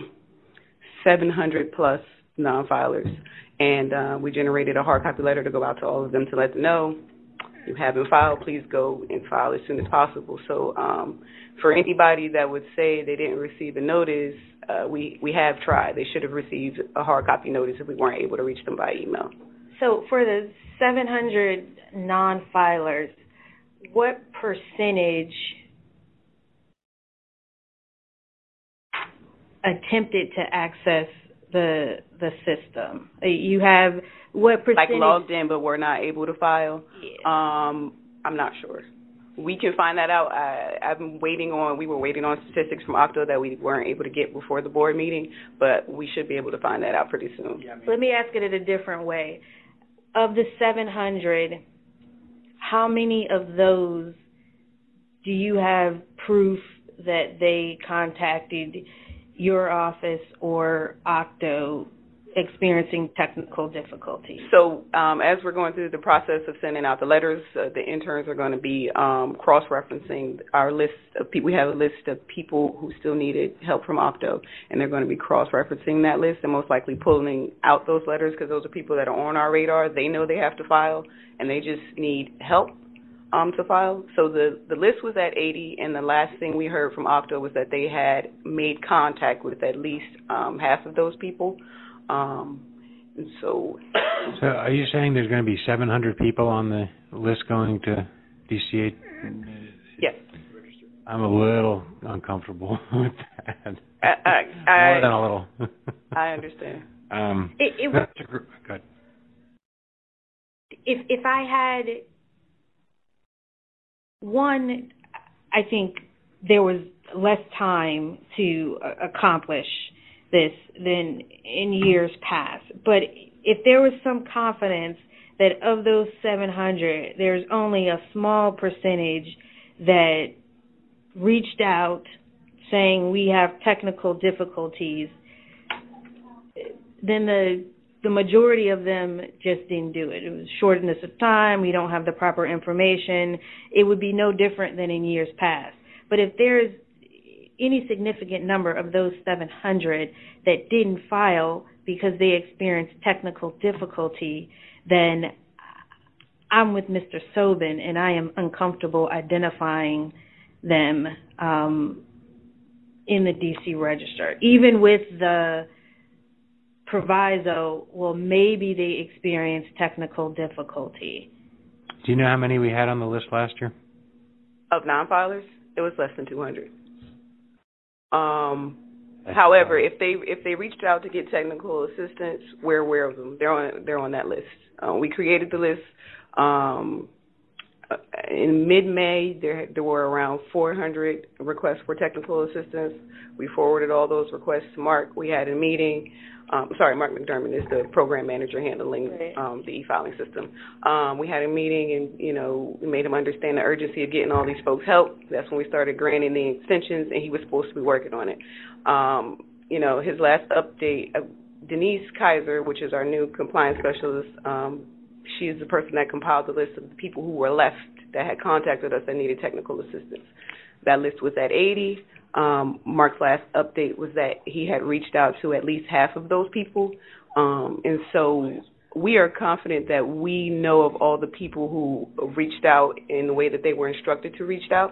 700 plus non-filers. And we generated a hard copy letter to go out to all of them to let them know, you haven't filed, please go and file as soon as possible. So for anybody that would say they didn't receive a notice, we have tried. They should have received a hard copy notice if we weren't able to reach them by email. So for the 700 non-filers, what percentage attempted to access the system? You have what percentage? Like logged in but were not able to file? Yeah. I'm not sure. We can find that out. We were waiting on statistics from Octo that we weren't able to get before the board meeting, but we should be able to find that out pretty soon. Let me ask it in a different way. Of the 700, how many of those do you have proof that they contacted your office or Octo experiencing technical difficulties? So as we're going through the process of sending out the letters, the interns are going to be cross-referencing our list of people. We have a list of people who still needed help from Octo, and they're going to be cross-referencing that list and most likely pulling out those letters because those are people that are on our radar. They know they have to file, and they just need help to file. So the list was at 80, and the last thing we heard from Octo was that they had made contact with at least half of those people. So are you saying there's going to be 700 people on the list going to DC8? Yes. I'm a little uncomfortable with that. More than a little. I understand. Good. If I had one, I think there was less time to accomplish this than in years past. But if there was some confidence that of those 700, there's only a small percentage that reached out saying we have technical difficulties, then the majority of them just didn't do it. It was shortness of time. We don't have the proper information. It would be no different than in years past. But if there's any significant number of those 700 that didn't file because they experienced technical difficulty, then I'm with Mr. Sobin, and I am uncomfortable identifying them in the D.C. Register, even with the proviso, well, maybe they experienced technical difficulty. Do you know how many we had on the list last year? Of non-filers, it was less than 200. However, if they reached out to get technical assistance, we're aware of them. They're on that list. We created the list in mid-May. There were around 400 requests for technical assistance. We forwarded all those requests to Mark. We had a meeting. Mark McDermott is the program manager handling the e-filing system. We had a meeting, and we made him understand the urgency of getting all these folks help. That's when we started granting the extensions, and he was supposed to be working on it. His last update, Denise Kaiser, which is our new compliance specialist, she is the person that compiled the list of the people who were left that had contacted us that needed technical assistance. That list was at 80. Mark's last update was that he had reached out to at least half of those people. And so we are confident that we know of all the people who reached out in the way that they were instructed to reach out.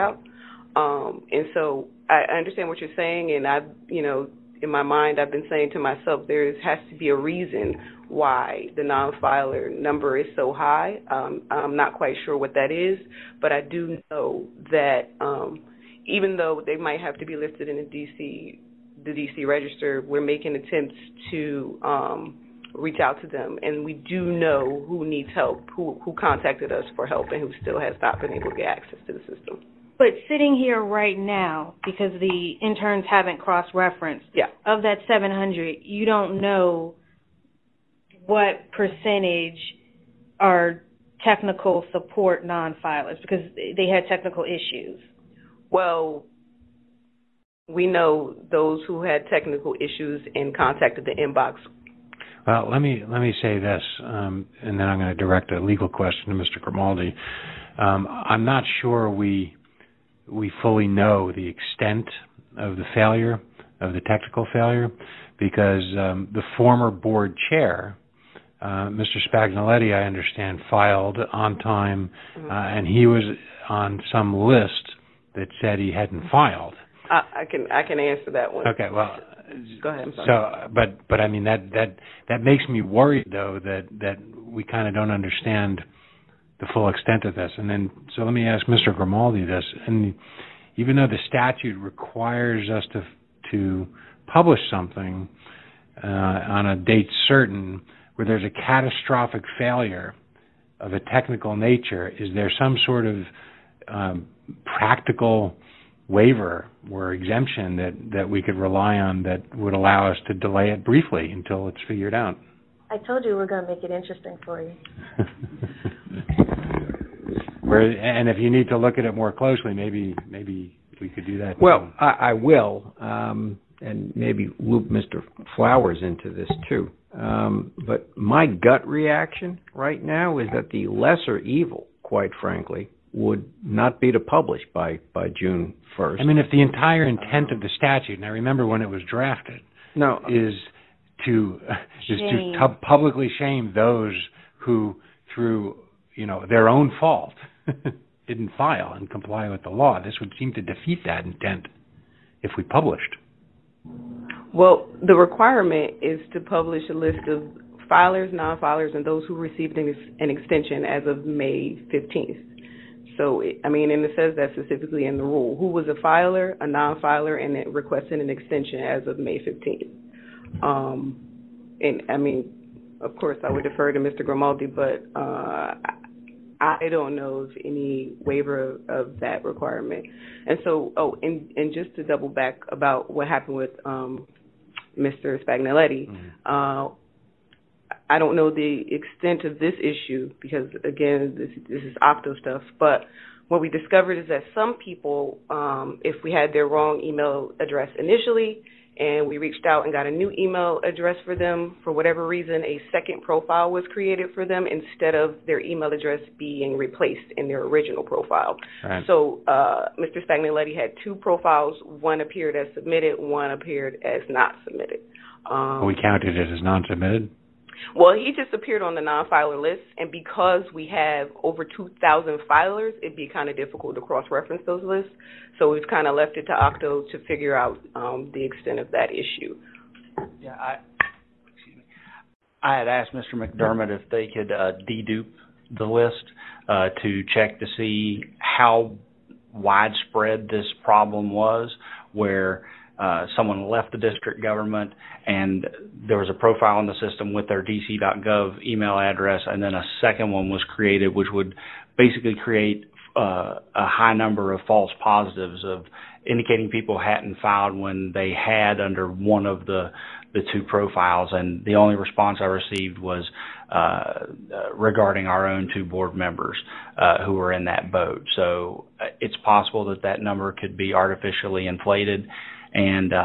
And so I understand what you're saying, and in my mind, I've been saying to myself, there has to be a reason why the non-filer number is so high. I'm not quite sure what that is, but I do know that even though they might have to be listed in the DC Register, we're making attempts to reach out to them, and we do know who needs help, who contacted us for help, and who still has not been able to get access to the system. But sitting here right now, because the interns haven't cross-referenced, of that 700, you don't know what percentage are technical support non-filers because they had technical issues. Well, we know those who had technical issues and contacted the inbox. Well, let me say this, and then I'm going to direct a legal question to Mr. Grimaldi. I'm not sure we fully know the extent of the failure, of the technical failure, because the former board chair, Mr. Spagnoletti, I understand, filed on time, and he was on some list that said he hadn't filed. I can answer that one. Okay, well, go ahead. I'm sorry. So, but I mean that makes me worried though that we kind of don't understand the full extent of this. And then, so let me ask Mr. Grimaldi this. And even though the statute requires us to publish something on a date certain, where there's a catastrophic failure of a technical nature, is there some sort of practical waiver or exemption that we could rely on that would allow us to delay it briefly until it's figured out. I told you we're going to make it interesting for you. And if you need to look at it more closely, maybe we could do that. Well, I will, and maybe loop Mr. Flowers into this too. But my gut reaction right now is that the lesser evil, quite frankly, would not be to publish by June 1st. I mean, if the entire intent of the statute, and I remember when it was drafted, is to publicly shame those who, through their own fault, didn't file and comply with the law, this would seem to defeat that intent if we published. Well, the requirement is to publish a list of filers, non-filers, and those who received an extension as of May 15th. So, and it says that specifically in the rule. Who was a filer, a non-filer, and it requested an extension as of May 15th. Of course, I would defer to Mr. Grimaldi, but I don't know of any waiver of that requirement. And so, and just to double back about what happened with Mr. Spagnoletti, I don't know the extent of this issue because, again, this is Octo stuff. But what we discovered is that some people, if we had their wrong email address initially and we reached out and got a new email address for them, for whatever reason, a second profile was created for them instead of their email address being replaced in their original profile. Right. So Mr. Spagnoletti had two profiles. One appeared as submitted, one appeared as not submitted. We counted it as non-submitted? Well, he just appeared on the non-filer list, and because we have over 2,000 filers, it'd be kind of difficult to cross-reference those lists. So we've kind of left it to Octo to figure out the extent of that issue. Yeah, I had asked Mr. McDermott if they could dedupe the list to check to see how widespread this problem was, where someone left the district government and there was a profile in the system with their dc.gov email address, and then a second one was created, which would basically create a high number of false positives of indicating people hadn't filed when they had under one of the two profiles. And the only response I received was regarding our own two board members who were in that boat. So it's possible that number could be artificially inflated. And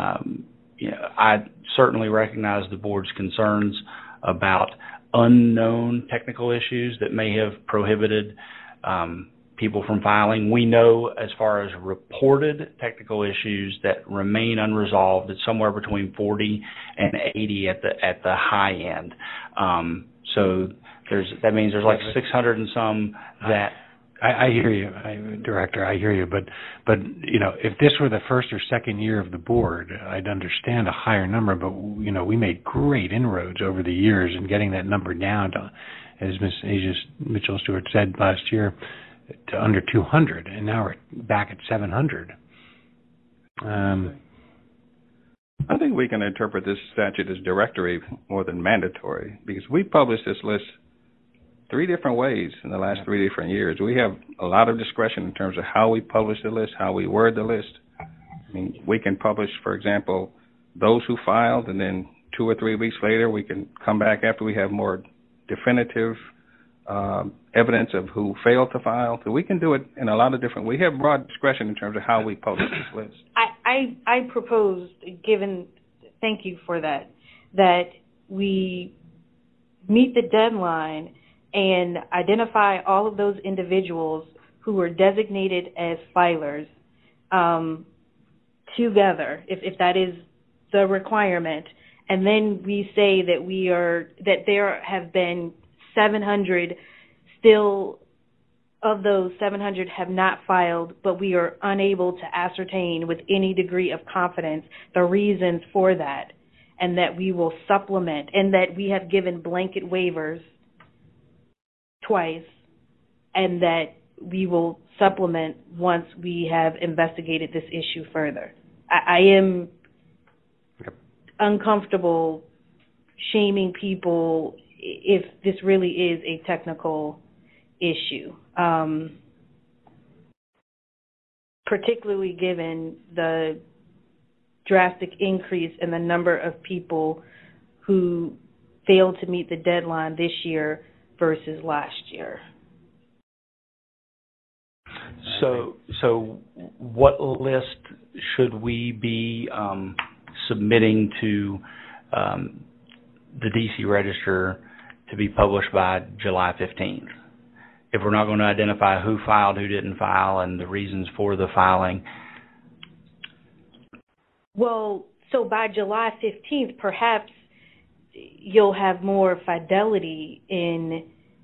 I certainly recognize the board's concerns about unknown technical issues that may have prohibited people from filing. We know as far as reported technical issues that remain unresolved, it's somewhere between 40 and 80 at the high end. So that means there's like 600 and some that. I hear you, Director. I hear you, but if this were the first or second year of the board, I'd understand a higher number. But we made great inroads over the years in getting that number down to, as Ms. Asia Mitchell-Stewart said last year, to under 200, and now we're back at 700. I think we can interpret this statute as directory more than mandatory, because we published this list 3 different ways in the last 3 different years. We have a lot of discretion in terms of how we publish the list, how we word the list. I mean, we can publish, for example, those who filed, and then 2 or 3 weeks later we can come back after we have more definitive evidence of who failed to file. So we can do it in a lot of different ways. We have broad discretion in terms of how we publish this list. I propose, thank you for that we meet the deadline and identify all of those individuals who were designated as filers together, if that is the requirement, and then we say that there have been 700 still. Of those, 700 have not filed, but we are unable to ascertain with any degree of confidence the reasons for that, and that we will supplement, and that we have given blanket waivers twice, and that we will supplement once we have investigated this issue further. I am uncomfortable shaming people if this really is a technical issue. particularly given the drastic increase in the number of people who failed to meet the deadline this year versus last year. So what list should we be submitting to the DC Register to be published by July 15th? If we're not going to identify who filed, who didn't file, and the reasons for the filing. Well, so by July 15th, perhaps you'll have more fidelity in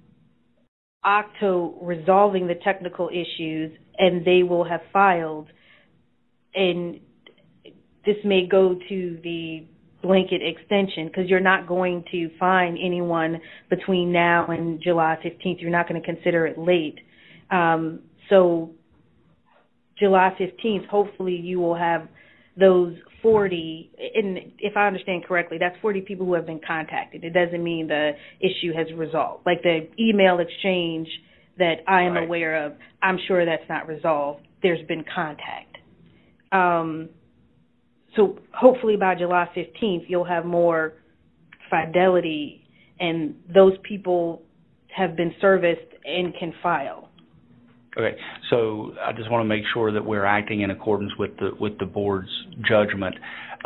OCTO resolving the technical issues, and they will have filed, and this may go to the blanket extension, because you're not going to find anyone between now and July 15th. You're not going to consider it late. So July 15th, hopefully you will have those 40, and if I understand correctly, that's 40 people who have been contacted. It doesn't mean the issue has resolved. Like the email exchange that I am aware of, I'm sure that's not resolved. There's been contact. So hopefully by July 15th, you'll have more fidelity, and those people have been serviced and can file. Okay, so I just want to make sure that we're acting in accordance with the board's judgment.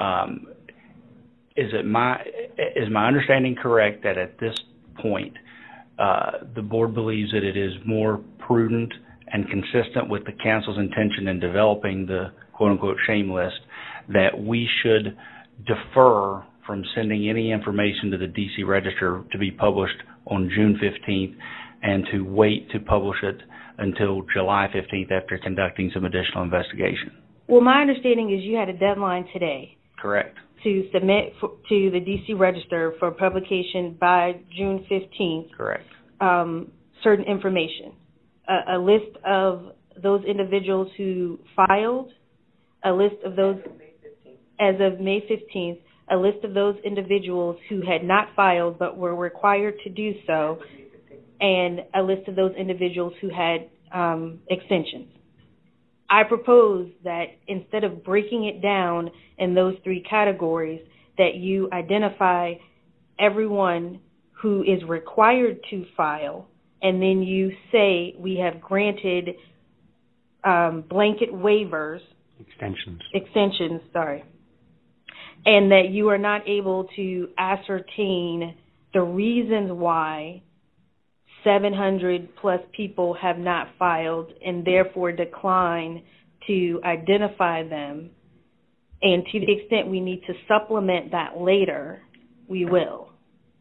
Is my understanding correct that at this point the board believes that it is more prudent and consistent with the council's intention in developing the quote-unquote shame list that we should defer from sending any information to the DC Register to be published on June 15th and to wait to publish it until July 15th after conducting some additional investigation? Well, my understanding is you had a deadline today. Correct. To submit to the DC Register for publication by June 15th. Correct. Certain information. A list of those individuals who filed, a list of those, as of May 15th, a list of those individuals who had not filed but were required to do so, and a list of those individuals who had extensions. I propose that instead of breaking it down in those three categories, that you identify everyone who is required to file, and then you say we have granted blanket waivers. Extensions, sorry. And that you are not able to ascertain the reasons why 700 plus people have not filed and therefore decline to identify them. And to the extent we need to supplement that later, we will.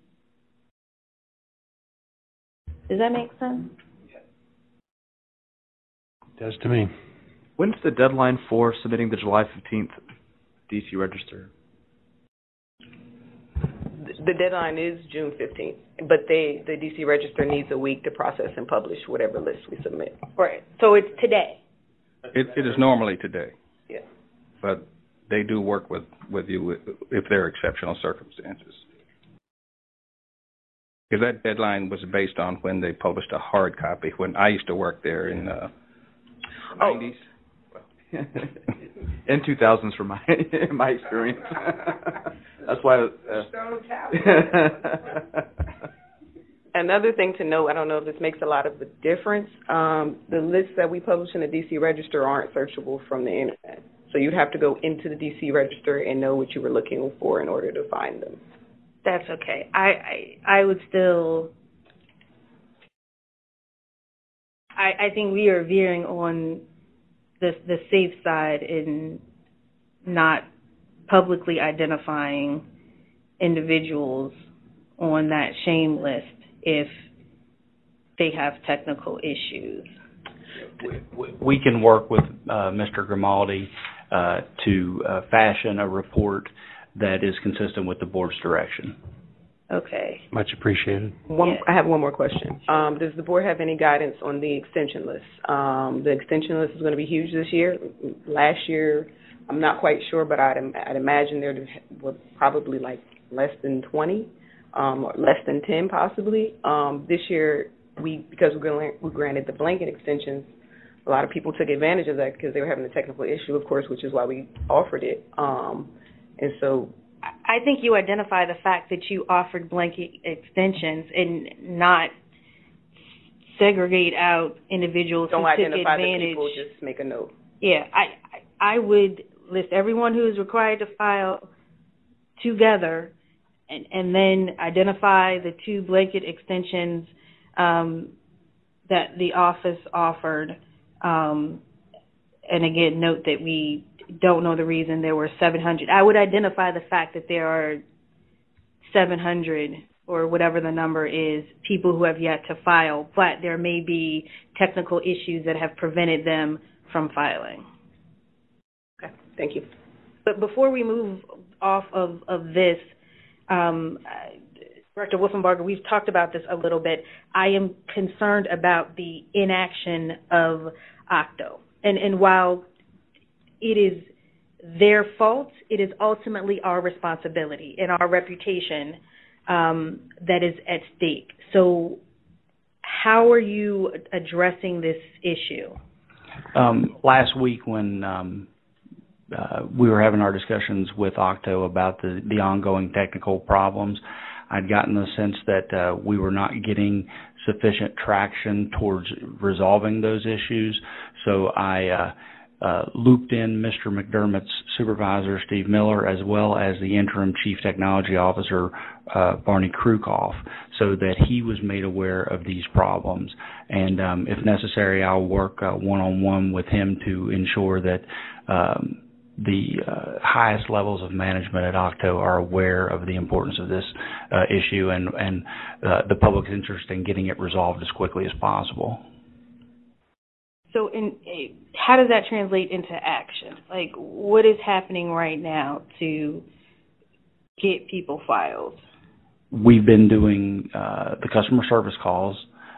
Does that make sense? It does to me. When's the deadline for submitting the July 15th DC Register? The deadline is June 15th, but the DC Register needs a week to process and publish whatever list we submit. Right. So it's today. It is normally today. Yeah. But they do work with you if there are exceptional circumstances. Because that deadline was based on when they published a hard copy. When I used to work there in the 90s. In 2000s, from my experience. That's why. Another thing to note, I don't know if this makes a lot of a difference. The lists that we publish in the DC Register aren't searchable from the internet, so you'd have to go into the DC Register and know what you were looking for in order to find them. That's okay. I would still. I think we are veering on the safe side in not publicly identifying individuals on that shame list if they have technical issues. We can work with Mr. Grimaldi to fashion a report that is consistent with the board's direction. Okay. Much appreciated. I have one more question. Does the board have any guidance on the extension list? The extension list is going to be huge this year. Last year, I'm not quite sure, but I'd imagine there were probably like less than 20, or less than 10 possibly. This year, because we granted the blanket extensions, a lot of people took advantage of that because they were having a technical issue, of course, which is why we offered it. And so I think you identify the fact that you offered blanket extensions and not segregate out individuals who took advantage. Don't identify the people, just make a note. Yeah, I would list everyone who is required to file together and then identify the 2 blanket extensions that the office offered. And again, note that we don't know the reason there were 700. I would identify the fact that there are 700 or whatever the number is, people who have yet to file, but there may be technical issues that have prevented them from filing. Okay, thank you. But before we move off of this, Director Wolfenbarger, we've talked about this a little bit. I am concerned about the inaction of OCTO. And while it is their fault, it is ultimately our responsibility and our reputation that is at stake. So how are you addressing this issue? Last week when we were having our discussions with OCTO about the ongoing technical problems, I'd gotten the sense that we were not getting sufficient traction towards resolving those issues. So I looped in Mr. McDermott's supervisor, Steve Miller, as well as the interim chief technology officer, Barney Krukoff, so that he was made aware of these problems. And if necessary, I'll work one-on-one with him to ensure that the highest levels of management at OCTO are aware of the importance of this issue and the public's interest in getting it resolved as quickly as possible. So how does that translate into action? Like, what is happening right now to get people filed? We've been doing the customer service calls.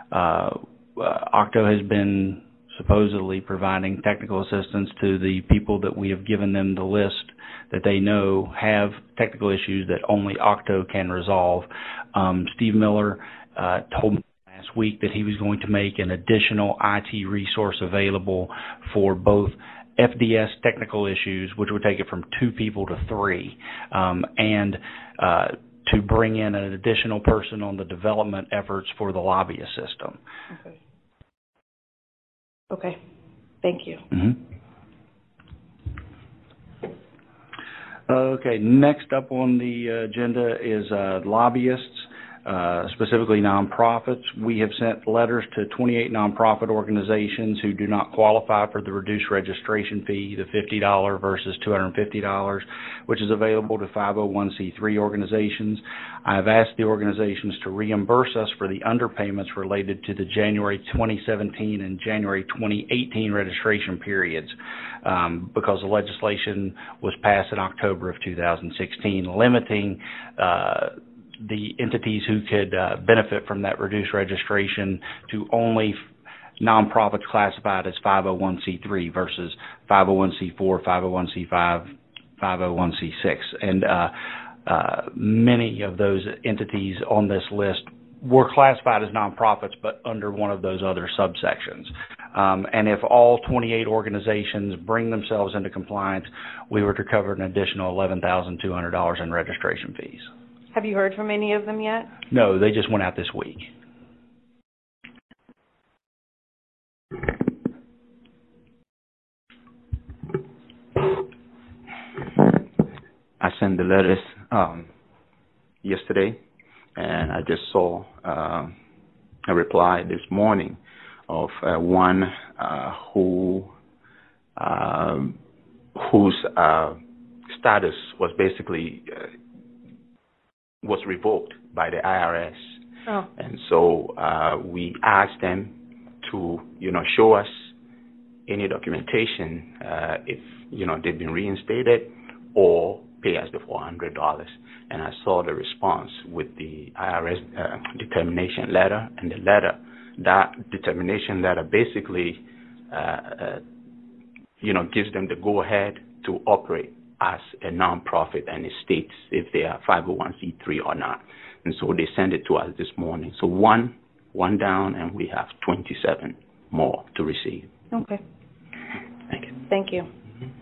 OCTO has been supposedly providing technical assistance to the people that we have given them the list that they know have technical issues that only OCTO can resolve. Steve Miller told me last week that he was going to make an additional IT resource available for both FDS technical issues, which would take it from 2 people to 3, and to bring in an additional person on the development efforts for the lobbyist system. Okay. Thank you. Mm-hmm. Okay, next up on the agenda is lobbyists, specifically nonprofits. We have sent letters to 28 nonprofit organizations who do not qualify for the reduced registration fee, the $50 versus $250, which is available to 501c3 organizations. I've asked the organizations to reimburse us for the underpayments related to the January 2017 and January 2018 registration periods because the legislation was passed in October of 2016, limiting the entities who could benefit from that reduced registration to only nonprofits classified as 501c3 versus 501c4, 501c5, 501c6. And many of those entities on this list were classified as nonprofits, but under one of those other subsections. And if all 28 organizations bring themselves into compliance, we were to cover an additional $11,200 in registration fees. Have you heard from any of them yet? No, they just went out this week. I sent the letters yesterday, and I just saw a reply this morning of one whose status was basically was revoked by the IRS. Oh. And so we asked them to, show us any documentation if, they've been reinstated or pay us the $400. And I saw the response with the IRS determination letter, and that determination letter basically, gives them the go-ahead to operate as a nonprofit, and it states if they are 501c3 or not. And so they sent it to us this morning. So one down, and we have 27 more to receive. Okay. Thank you. Thank you.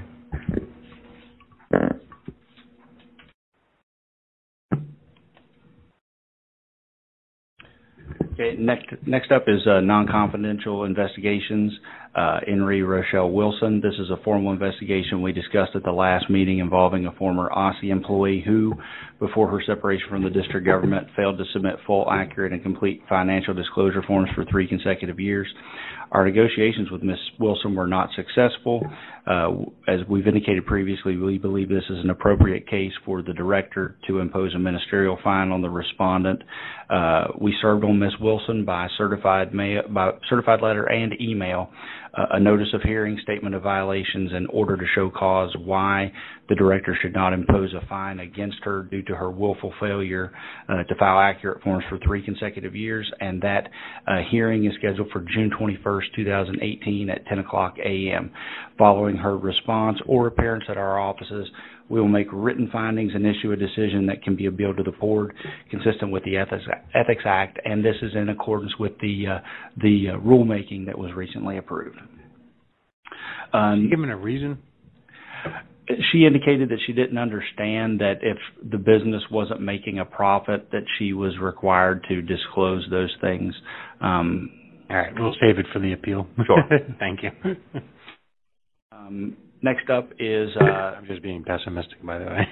Okay, next up is non-confidential investigations. Enri Rochelle Wilson. This is a formal investigation we discussed at the last meeting involving a former OSSI employee who, before her separation from the district government, failed to submit full, accurate, and complete financial disclosure forms for 3 consecutive years. Our negotiations with Ms. Wilson were not successful. As we've indicated previously, we believe this is an appropriate case for the director to impose a ministerial fine on the respondent. We served on Ms. Wilson by certified letter and email a notice of hearing, statement of violations, in order to show cause why the director should not impose a fine against her due to her willful failure to file accurate forms for 3 consecutive years. And that hearing is scheduled for June 21st, 2018 at 10 o'clock a.m. Following her response or appearance at our offices, we will make written findings and issue a decision that can be appealed to the board consistent with the Ethics Act, and this is in accordance with the rulemaking that was recently approved. Given a reason? She indicated that she didn't understand that if the business wasn't making a profit, that she was required to disclose those things. All right, we'll save it for the appeal. Sure. Thank you. Next up is... I'm just being pessimistic, by the way.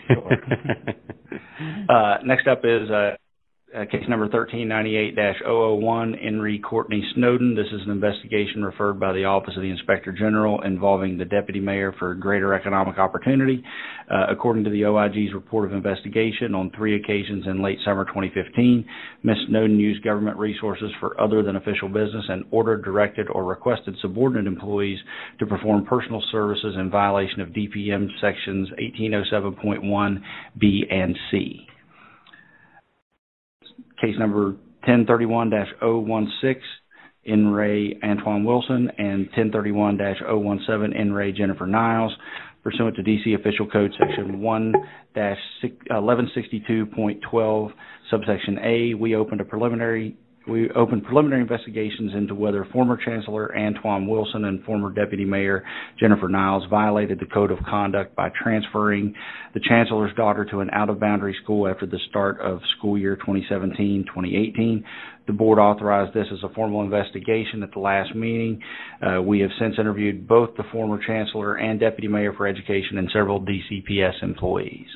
Next up is case number 1398-001, Enri Courtney Snowden. This is an investigation referred by the Office of the Inspector General involving the Deputy Mayor for Greater Economic Opportunity. According to the OIG's report of investigation, on 3 occasions in late summer 2015, Ms. Snowden used government resources for other than official business and ordered, directed, or requested subordinate employees to perform personal services in violation of DPM sections 1807.1 B and C. Case number 1031-016, In re Antoine Wilson, and 1031-017, In re Jennifer Niles, pursuant to D.C. Official Code Section 1-1162.12, subsection A. We opened preliminary investigations into whether former Chancellor Antoine Wilson and former Deputy Mayor Jennifer Niles violated the Code of Conduct by transferring the Chancellor's daughter to an out-of-boundary school after the start of school year 2017-2018. The board authorized this as a formal investigation at the last meeting. We have since interviewed both the former Chancellor and Deputy Mayor for Education and several DCPS employees.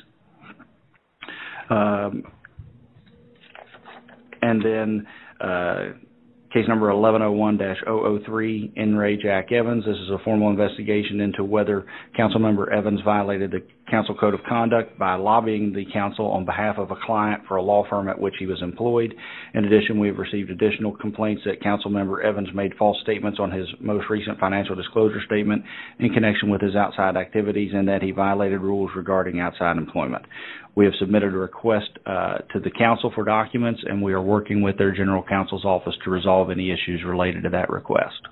And then case number 1101-003, In re Jack Evans. This is a formal investigation into whether Councilmember Evans violated the Council Code of Conduct by lobbying the Council on behalf of a client for a law firm at which he was employed. In addition, we have received additional complaints that Councilmember Evans made false statements on his most recent financial disclosure statement in connection with his outside activities and that he violated rules regarding outside employment. We have submitted a request to the Council for documents, and we are working with their General Counsel's office to resolve any issues related to that request.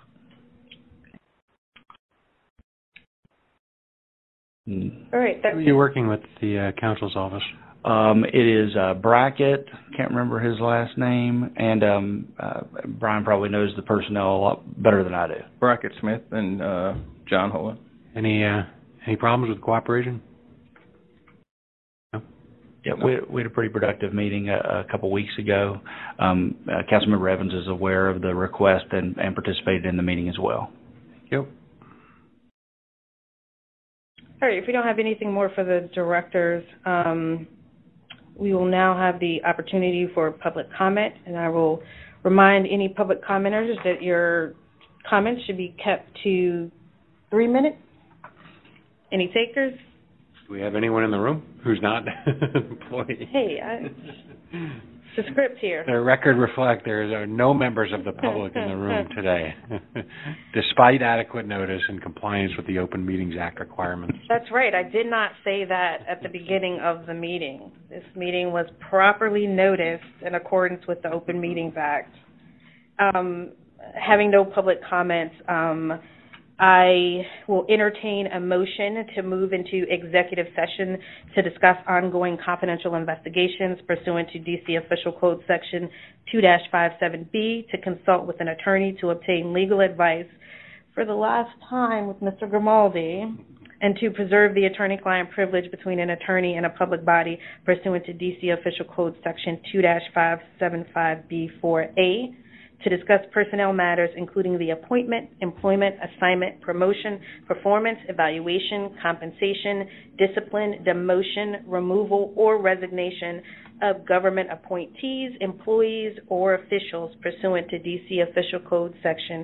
All right. Who are you working with the Council's office? It is Brackett, can't remember his last name, and Brian probably knows the personnel a lot better than I do. Brackett Smith and John Holen. Any problems with cooperation? Yeah, we had a pretty productive meeting a couple weeks ago. Councilmember Evans is aware of the request and participated in the meeting as well. Thank you. All right, if we don't have anything more for the directors, we will now have the opportunity for public comment, and I will remind any public commenters that your comments should be kept to 3 minutes. Any takers? Do we have anyone in the room who's not an employee? Hey, it's a script here. The record reflects there are no members of the public in the room today, despite adequate notice and compliance with the Open Meetings Act requirements. That's right. I did not say that at the beginning of the meeting. This meeting was properly noticed in accordance with the Open Meetings Act. Having no public comments, I will entertain a motion to move into executive session to discuss ongoing confidential investigations pursuant to D.C. Official Code Section 2-57B, to consult with an attorney to obtain legal advice for the last time with Mr. Grimaldi, and to preserve the attorney-client privilege between an attorney and a public body pursuant to D.C. Official Code Section 2-575B4A, to discuss personnel matters including the appointment, employment, assignment, promotion, performance, evaluation, compensation, discipline, demotion, removal, or resignation of government appointees, employees, or officials pursuant to D.C. Official Code Section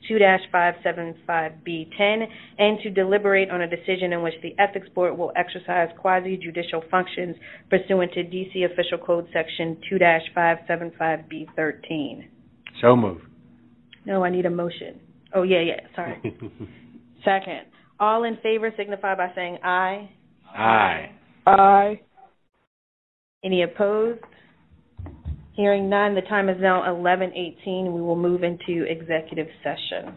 2-575B10, and to deliberate on a decision in which the Ethics Board will exercise quasi-judicial functions pursuant to D.C. Official Code Section 2-575B13. So moved. No, I need a motion. Oh, yeah, sorry. Second. All in favor signify by saying aye. Aye. Aye. Any opposed? Hearing none, the time is now 11:18. We will move into executive session.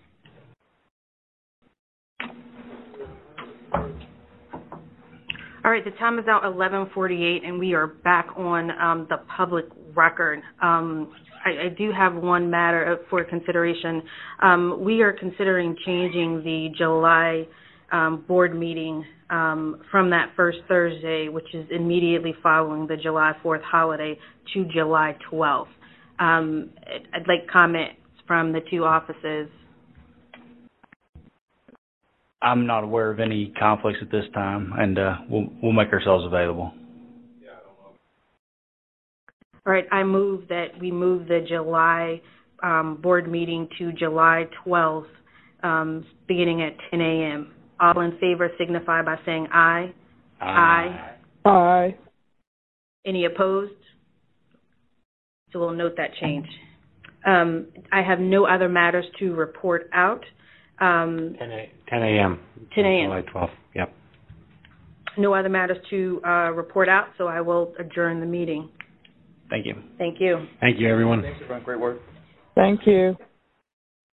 All right, the time is now 11:48, and we are back on the public record. I do have one matter for consideration. We are considering changing the July board meeting from that first Thursday, which is immediately following the July 4th holiday, to July 12th. I'd like comments from the two offices. I'm not aware of any conflicts at this time, and we'll make ourselves available. All right, I move that we move the July board meeting to July 12th, beginning at 10 a.m. All in favor signify by saying aye. Aye. Aye. Any opposed? So we'll note that change. I have no other matters to report out. 10 a.m. 10 a.m. July 12th, yep. No other matters to report out, so I will adjourn the meeting. Thank you. Thank you. Thank you, everyone. Thanks, everyone. Great work. Thank you.